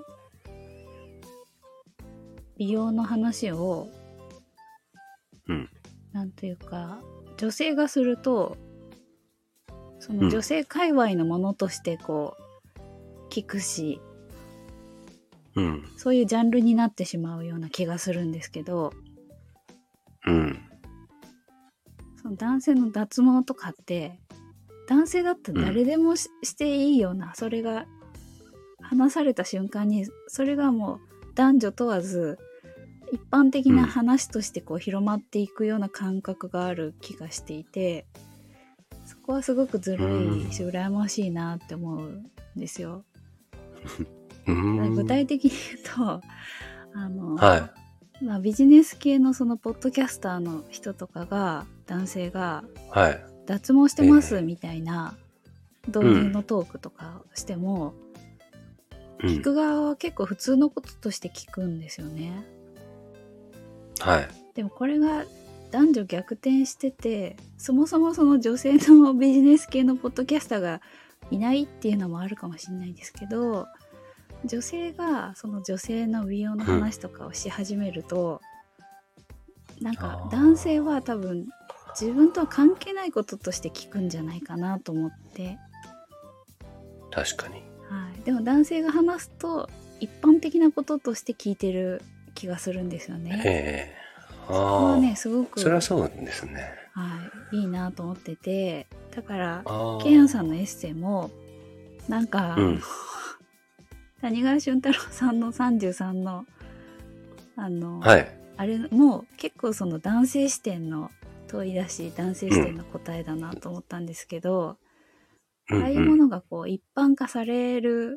美容の話を、 うん、 なんというか女性がするとその女性界隈のものとしてこう聞くし、 うん、 そういうジャンルになってしまうような気がするんですけど、 うん、 その男性の脱毛とかって男性だったら誰でも し,、うん、していいような、それが話された瞬間にそれがもう男女問わず一般的な話としてこう広まっていくような感覚がある気がしていて、そこはすごくずるいし羨ましいなって思うんですよ。具体的に言うとあの、 はい、 まあ、ビジネス系のそのポッドキャスターの人とかが男性が脱毛してますみたいな導入のトークとかしても、うん、聞く側は結構普通のこととして聞くんですよね。 はい。 でもこれが男女逆転してて、そもそもその女性のビジネス系のポッドキャスターがいないっていうのもあるかもしれないんですけど、女性がその女性の美容の話とかをし始めると、うん、なんか男性は多分自分とは関係ないこととして聞くんじゃないかなと思って。 確かに。 はい。でも男性が話すと一般的なこととして聞いてる気がするんですよね。 ええー。ああ。 そこはね、すごく。 それはそうですね。 はい。いいなと思ってて、だからケアンさんのエッセイもなんか。うん谷川俊太郎さんのさんじゅうさんのあの、はい、あれも結構その男性視点の問いだし男性視点の答えだなと思ったんですけど、うん、ああいうものがこう一般化される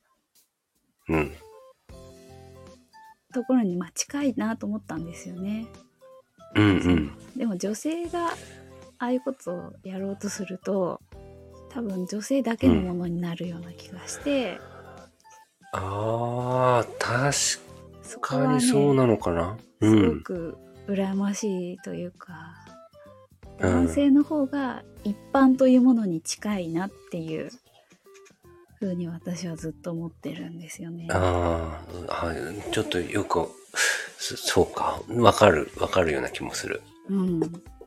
ところにまあ近いなと思ったんですよね。 うんうん、 でも女性がああいうことをやろうとすると多分女性だけのものになるような気がして、うんああ、確かにそうなのかな。 ね、すごく羨ましいというか、うん、男性の方が一般というものに近いなっていうふうに私はずっと思ってるんですよね。 ああ、ちょっとよく、そうか、わかる、わかるような気もする。 うん。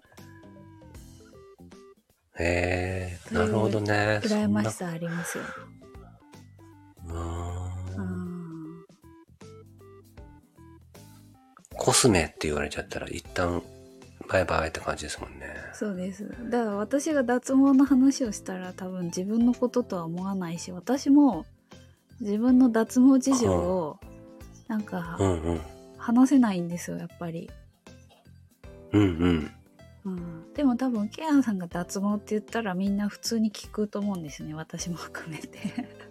へえ、なるほどね。 羨ましさありますよ。 コスメって言われちゃったら一旦バイバイって感じですもんね。 そうです。だから私が脱毛の話をしたら多分自分のこととは思わないし、私も自分の脱毛事情をなんか話せないんですよ、やっぱり。 うんうん。 うん、でも多分ケアンさんが脱毛って言ったらみんな普通に聞くと思うんですね、私も含めて。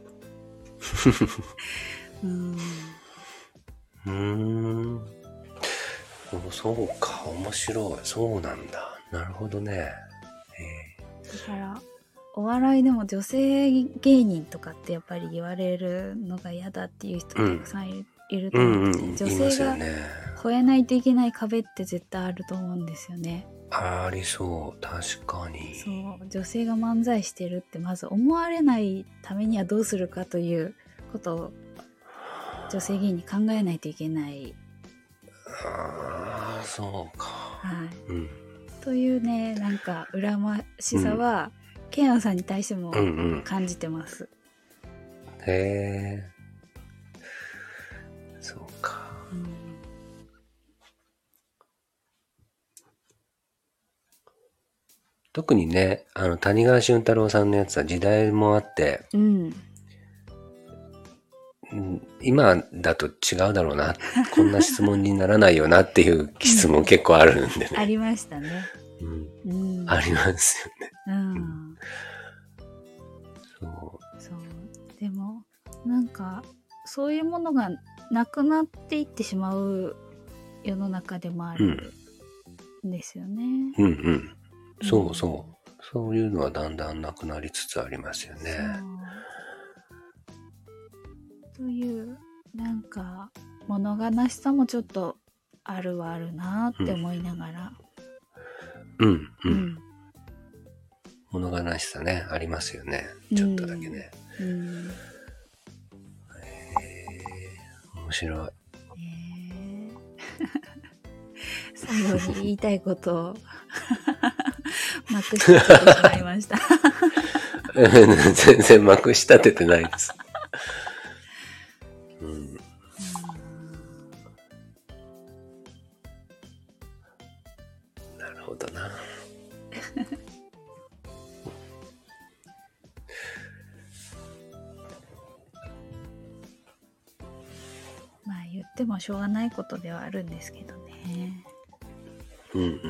うんうーんそうか、面白い。そうなんだ。なるほどね。 だからお笑いでも女性芸人とかってやっぱり言われるのが嫌だっていう人たくさんいる、うん、いると思うんですね、うんうん、女性が超えないといけない壁って絶対あると思うんですよね。 ありそう、確かに。 そう、女性が漫才してるってまず思われないためにはどうするかということを女性芸人考えないといけない。 ああ、そうか。 はい。 うん、 というね、なんか羨ましさは、うん、ケアンさんに対しても感じてます。 うんうん、へえ。そうか。うん、特にね、あの谷川俊太郎さんのやつは時代もあって。 うん今だと違うだろうな、こんな質問にならないよなっていう質問結構あるんでね。 ありましたね。 うんうん、ありますよね。 うん。そう。そう。でもなんかそういうものがなくなっていってしまう世の中でもあるんですよね。 うんうん。そうそう。そういうのはだんだんなくなりつつありますよね。 というなんか物悲しさもちょっとあるはあるなって思いながら、 うん、うんうんうん物悲しさねありますよね、ちょっとだけね。うんうん、へー面白い。 へ最後に言いたいことをまくし立ててしまいました。 全然まくし立ててないです。うん、なるほどな。 まあ言ってもしょうがないことではあるんですけどね。 うんうん。うん、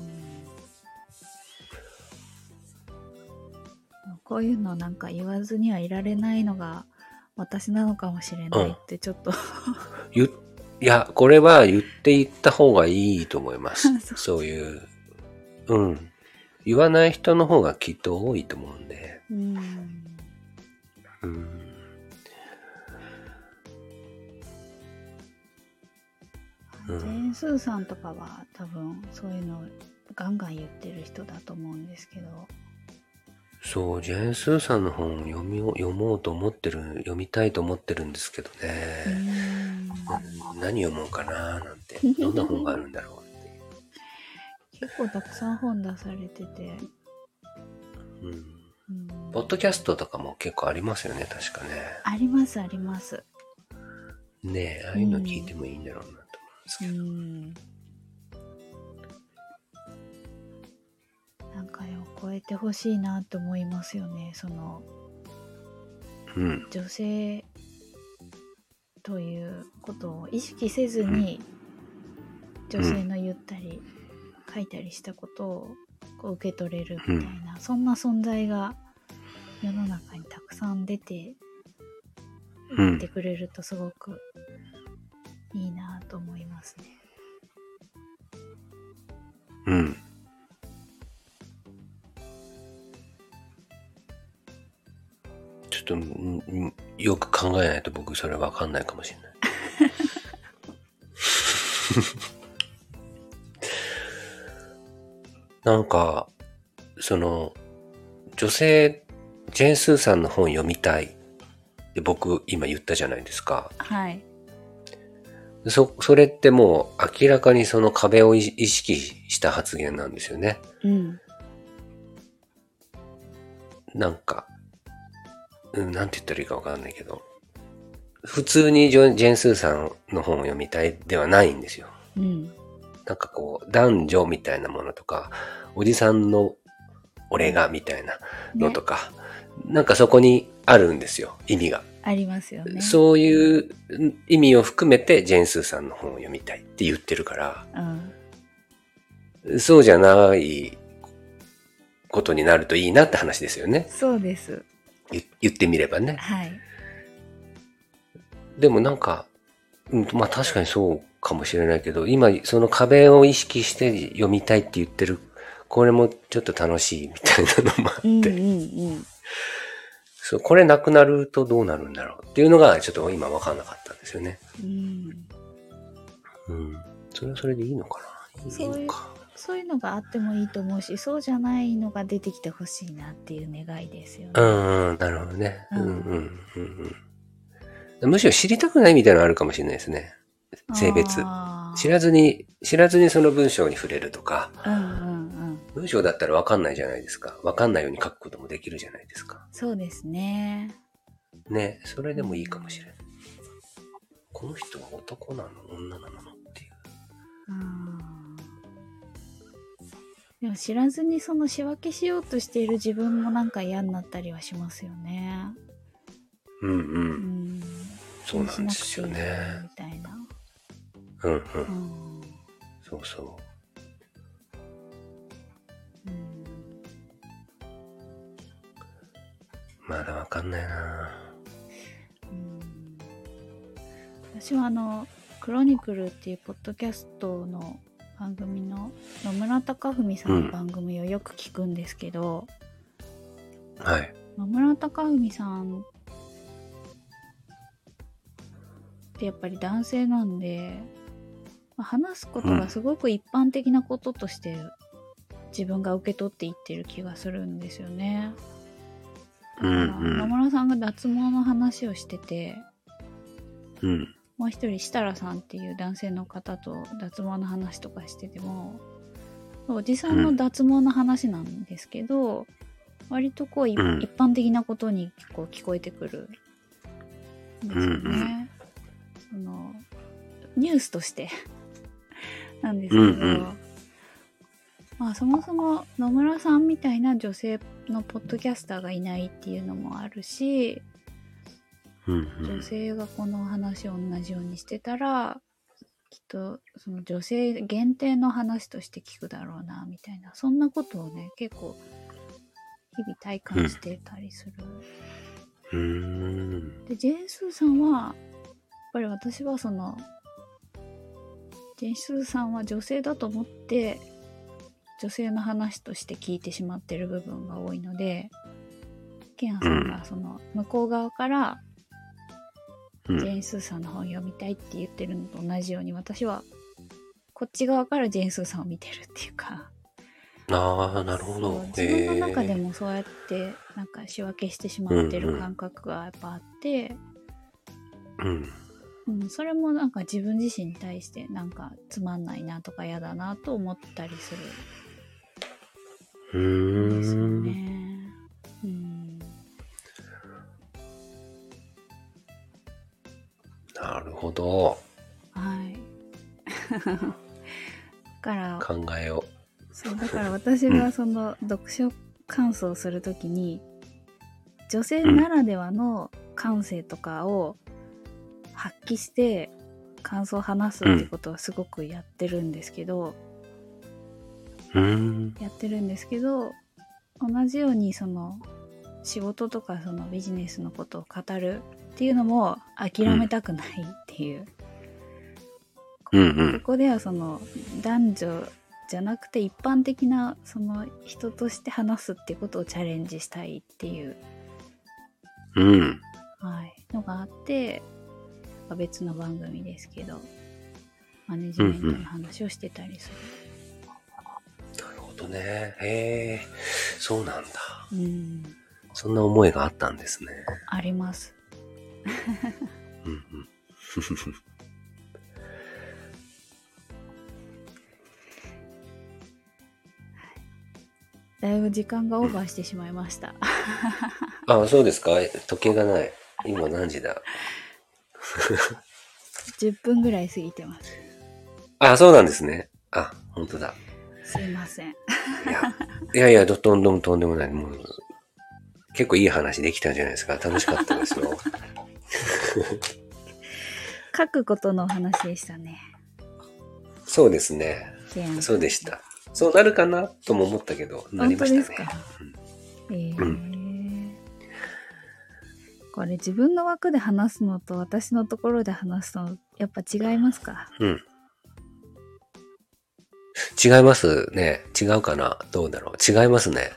こういうのなんか言わずにはいられないのが私なのかもしれないってちょっと、うん、 言いや、これは言っていった方がいいと思います。そ, そういう、うん。言わない人の方がきっと多いと思うんで。うん。うん。 ジェーン・スーさんとかは多分そういうのガンガン言ってる人だと思うんですけど。 そう、ジェーン・スーさんの本を読みを読もうと思ってる、読みたいと思ってるんですけどね。何読もうかななんて。どんな本があるんだろうって。 結構たくさん本出されてて。 うん。うん、ポッドキャストとかも結構ありますよね、確かね。 ありますあります。 ねえ、ああいうの聞いてもいいんだろうなと思うんですけど。うんなんかよ、超えてほしいなと思いますよね。その、うん、女性ということを意識せずに、うん、女性の言ったり、うん、書いたりしたことをこう受け取れるみたいな、うん、そんな存在が世の中にたくさん出ていってくれるとすごくいいなと思いますね。 うん。ちょっと、ん、よく考えないと僕それわかんないかもしれない。なんか、その、女性、ジェーン・スーさんの本読みたいって僕今言ったじゃないですか。 はい。 そ、それってもう明らかにその壁を意識した発言なんですよね。うん。なんか、うん、なんて言ったらいいかわかんないけど、普通にジェーン・スーさんの本を読みたいではないんですよ。うん。なんかこう、男女みたいなものとか、おじさんの俺がみたいなのとか、ね、なんかそこにあるんですよ、意味が。 ありますよね。 そういう意味を含めてジェーン・スーさんの本を読みたいって言ってるから、うん、そうじゃないことになるといいなって話ですよね。 そうです。 言ってみればね。 はい。 でもなんか、うん、まあ確かにそうかもしれないけど、今その壁を意識して読みたいって言ってる、これもちょっと楽しいみたいなのもあって。うんうんうん、そう、これなくなるとどうなるんだろうっていうのがちょっと今分かんなかったんですよね。うん。うん。それはそれでいいのかな。いいのか。 そういうのがあってもいいと思うし、そうじゃないのが出てきてほしいなっていう願いですよね。 うんうん、なるほどね。うんうんうんうん。むしろ知りたくないみたいなのあるかもしれないですね。性別。知らずに、知らずにその文章に触れるとか。うんうんうん。文章だったら分かんないじゃないですか。分かんないように書くこともできるじゃないですか。 そうですね。 ね、それでもいいかもしれない。この人は男なの女なのっていう。うんでも知らずにその仕分けしようとしている自分もなんか嫌になったりはしますよね。 うんうん。うん、そうなんですよね。 みたいな。 うんうん。うん、そうそう。うん、まだわかんないな。 うん、私はあのクロニクルっていうポッドキャストの番組の野村貴文さんの番組をよく聞くんですけど、 うん、はい。 野村貴文さんってやっぱり男性なんで、話すことがすごく一般的なこととして自分が受け取っていってる気がするんですよね。だから野村さんが脱毛の話をしてて、うん、もう一人設楽さんっていう男性の方と脱毛の話とかしてても、おじさんの脱毛の話なんですけど、うん、割とこう、うん、一般的なことにこう聞こえてくるんですよね。うんうん、そのニュースとしてなんですけど、うんうん、まあそもそも野村さんみたいな女性のポッドキャスターがいないっていうのもあるし、うんうん、女性がこの話を同じようにしてたらきっとその女性限定の話として聞くだろうなみたいな、そんなことをね結構日々体感してたりする。うん、でジェーン・スーさんはやっぱり私はそのジェンスーさんは女性だと思って女性の話として聞いてしまってる部分が多いので、ケンさんがその向こう側から、うん、ジェンスーさんの本読みたいって言ってるのと同じように、私はこっち側からジェンスーさんを見てるっていうか。 ああ、なるほど。 自分の中でもそうやってなんか仕分けしてしまってる感覚がやっぱあって、 うんうん、それもなんか自分自身に対してなんかつまんないなとか嫌だなと思ったりする。 うーん。 ですよね。うん。 なるほど。 はい。だから考えよう。 そうだから私がその読書感想をするときに、うん、女性ならではの感性とかを発揮して感想を話すってことはすごくやってるんですけど、 うん、 やってるんですけど、同じようにその仕事とかそのビジネスのことを語るっていうのも諦めたくないっていう、 うんうん、 ここではその男女じゃなくて一般的なその人として話すっていうことをチャレンジしたいっていう、 うんはい、のがあって、別の番組ですけどマネジメントの話をしてたりする、 うんうん、なるほどね。へえ、そうなんだ、 うん、 そんな思いがあったんですね。 ありますうんうんだいぶ時間がオーバーしてしまいましたああ、そうですか。時計がない。今何時だじゅっぷんぐらい過ぎてます。 あ、そうなんですね。あ、本当だ。 すいません。いや、いやいや、どんどんとんでもない。もう、結構いい話できたんじゃないですか。楽しかったですよ。 書くことのお話でしたね。 そうですね。そうでした。そうなるかなとも思ったけど、なりましたね。 本当ですか？うん、えー、うん、これ自分の枠で話すのと私のところで話すのやっぱ違いますか？ うん。違いますね。違うかな？どうだろう？違いますね。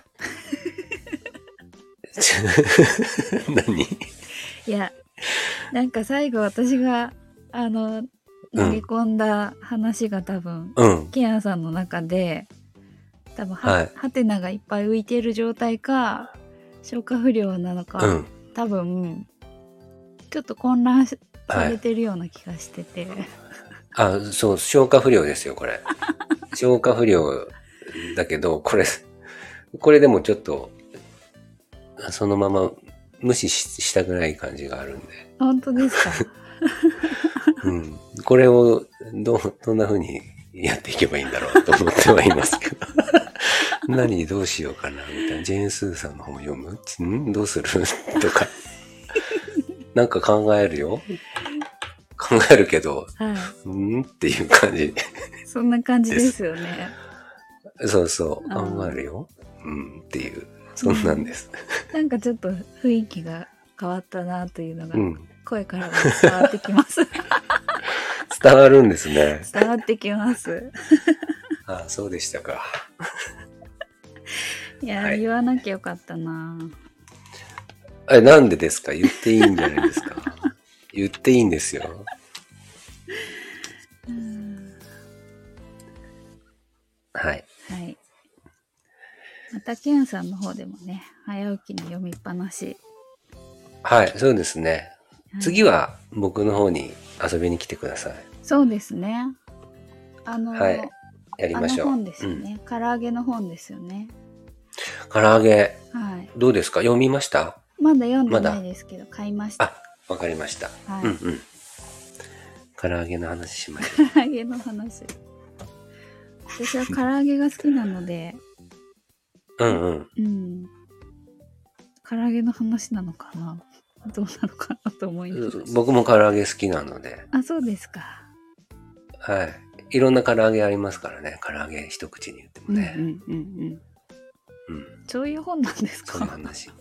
何？ いや、なんか最後私があの投げ込んだ話が多分、うん、ケアンさんの中で多分 は,、はい、はてながいっぱい浮いてる状態か消化不良なのか、うん、多分ちょっと混乱されてるような気がしてて、はい、 あ、そう、消化不良ですよこれ。消化不良だけどこれこれでもちょっとそのまま無視したくない感じがあるんで。 本当ですか？ うん、これをどうどんな風にやっていけばいいんだろうと思ってはいますけど何どうしようかなみたいな。ジェーン・スーさんの本を読むんどうするとかなんか考えるよ考えるけど、はい、んっていう感じそんな感じですよね。 そうそう考えるようんっていうそんなんです、 うん、なんかちょっと雰囲気が変わったなというのが、うん声からも伝わってきます伝わるんですね。 伝わってきますああ、そうでしたか。 いや、はい、言わなきゃよかったな。 え、なんでですか？言っていいんじゃないですか？言っていいんですよ。はい。 はい。またケンさんの方でもね、早起きの読みっぱなし。 はい、そうですね。次は僕の方に遊びに来てください。 そうですね。あの、はい、 やりましょう。 あの本ですよね。うん、唐揚げの本ですよね。 唐揚げ、 はい、 どうですか？読みました？ まだ読んでないですけど、買いました。 あ、わかりました。はい、うんうん。唐揚げの話しましょう。唐揚げの話。私は唐揚げが好きなので。 うんうん。うん。 唐揚げの話なのかな？どうなのかなと思います。 僕も唐揚げ好きなので。 あ、そうですか。 はい。いろんな唐揚げありますからね。唐揚げ一口に言ってもね。 うんうんうんうん。うん。そういう本なんですか？ そんな話。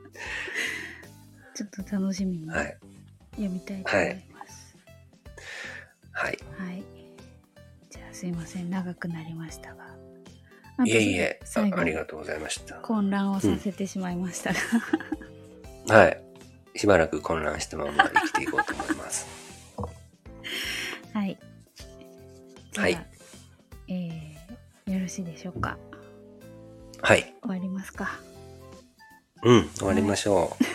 ちょっと楽しみに読みたいと思います。はい。 はい。 はい。じゃあすいません、長くなりましたが。 いえいえ、ありがとうございました。 混乱をさせてしまいましたが、 うん、はい。しばらく混乱したまま生きていこうと思います。 はい。 はい。 えー、よろしいでしょうか。 はい。 終わりますか。 うん、終わりましょう。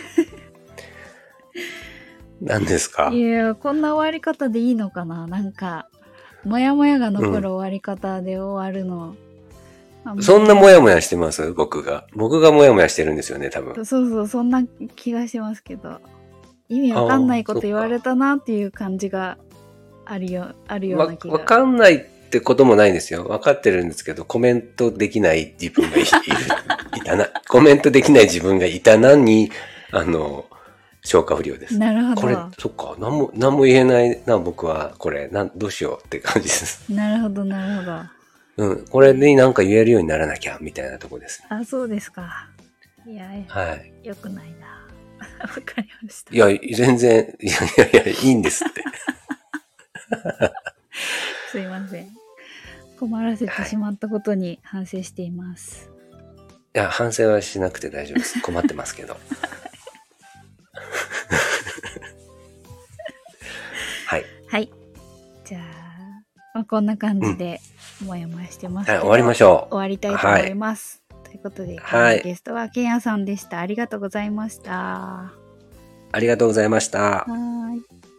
何ですか？ いや、こんな終わり方でいいのかな。なんかモヤモヤが残る終わり方で終わるの、 うん、そんなモヤモヤしてます？僕が僕がモヤモヤしてるんですよね、多分。 そうそう、そんな気がしますけど、意味わかんないこと言われたなっていう感じがあるよあるような気が。 わかんないってこともないんですよ。わかってるんですけど、コメントできない自分がいるいたな。コメントできない自分がいたなに、あの、消化不良です。 なるほど。 これ、そっか、何も、何も言えないな、僕は、これ、なん、どうしようって感じです。 なるほど、なるほど。 うん、これでなんか言えるようにならなきゃ、みたいなとこです。 あ、そうですか。いや、 はい。 よくないな。わかりました。 いや、全然、いやいやいや、いいんですって。 すいません。困らせてしまったことに反省しています。 はい、いや、反省はしなくて大丈夫です。困ってますけど。はい。 はい。じゃあ、まあ、こんな感じで、もやもやしてますけど、 はい、終わりましょう。 終わりたいと思います。はい、ということで、はい、ゲストはケンヤさんでした。ありがとうございました。 ありがとうございました。 はい。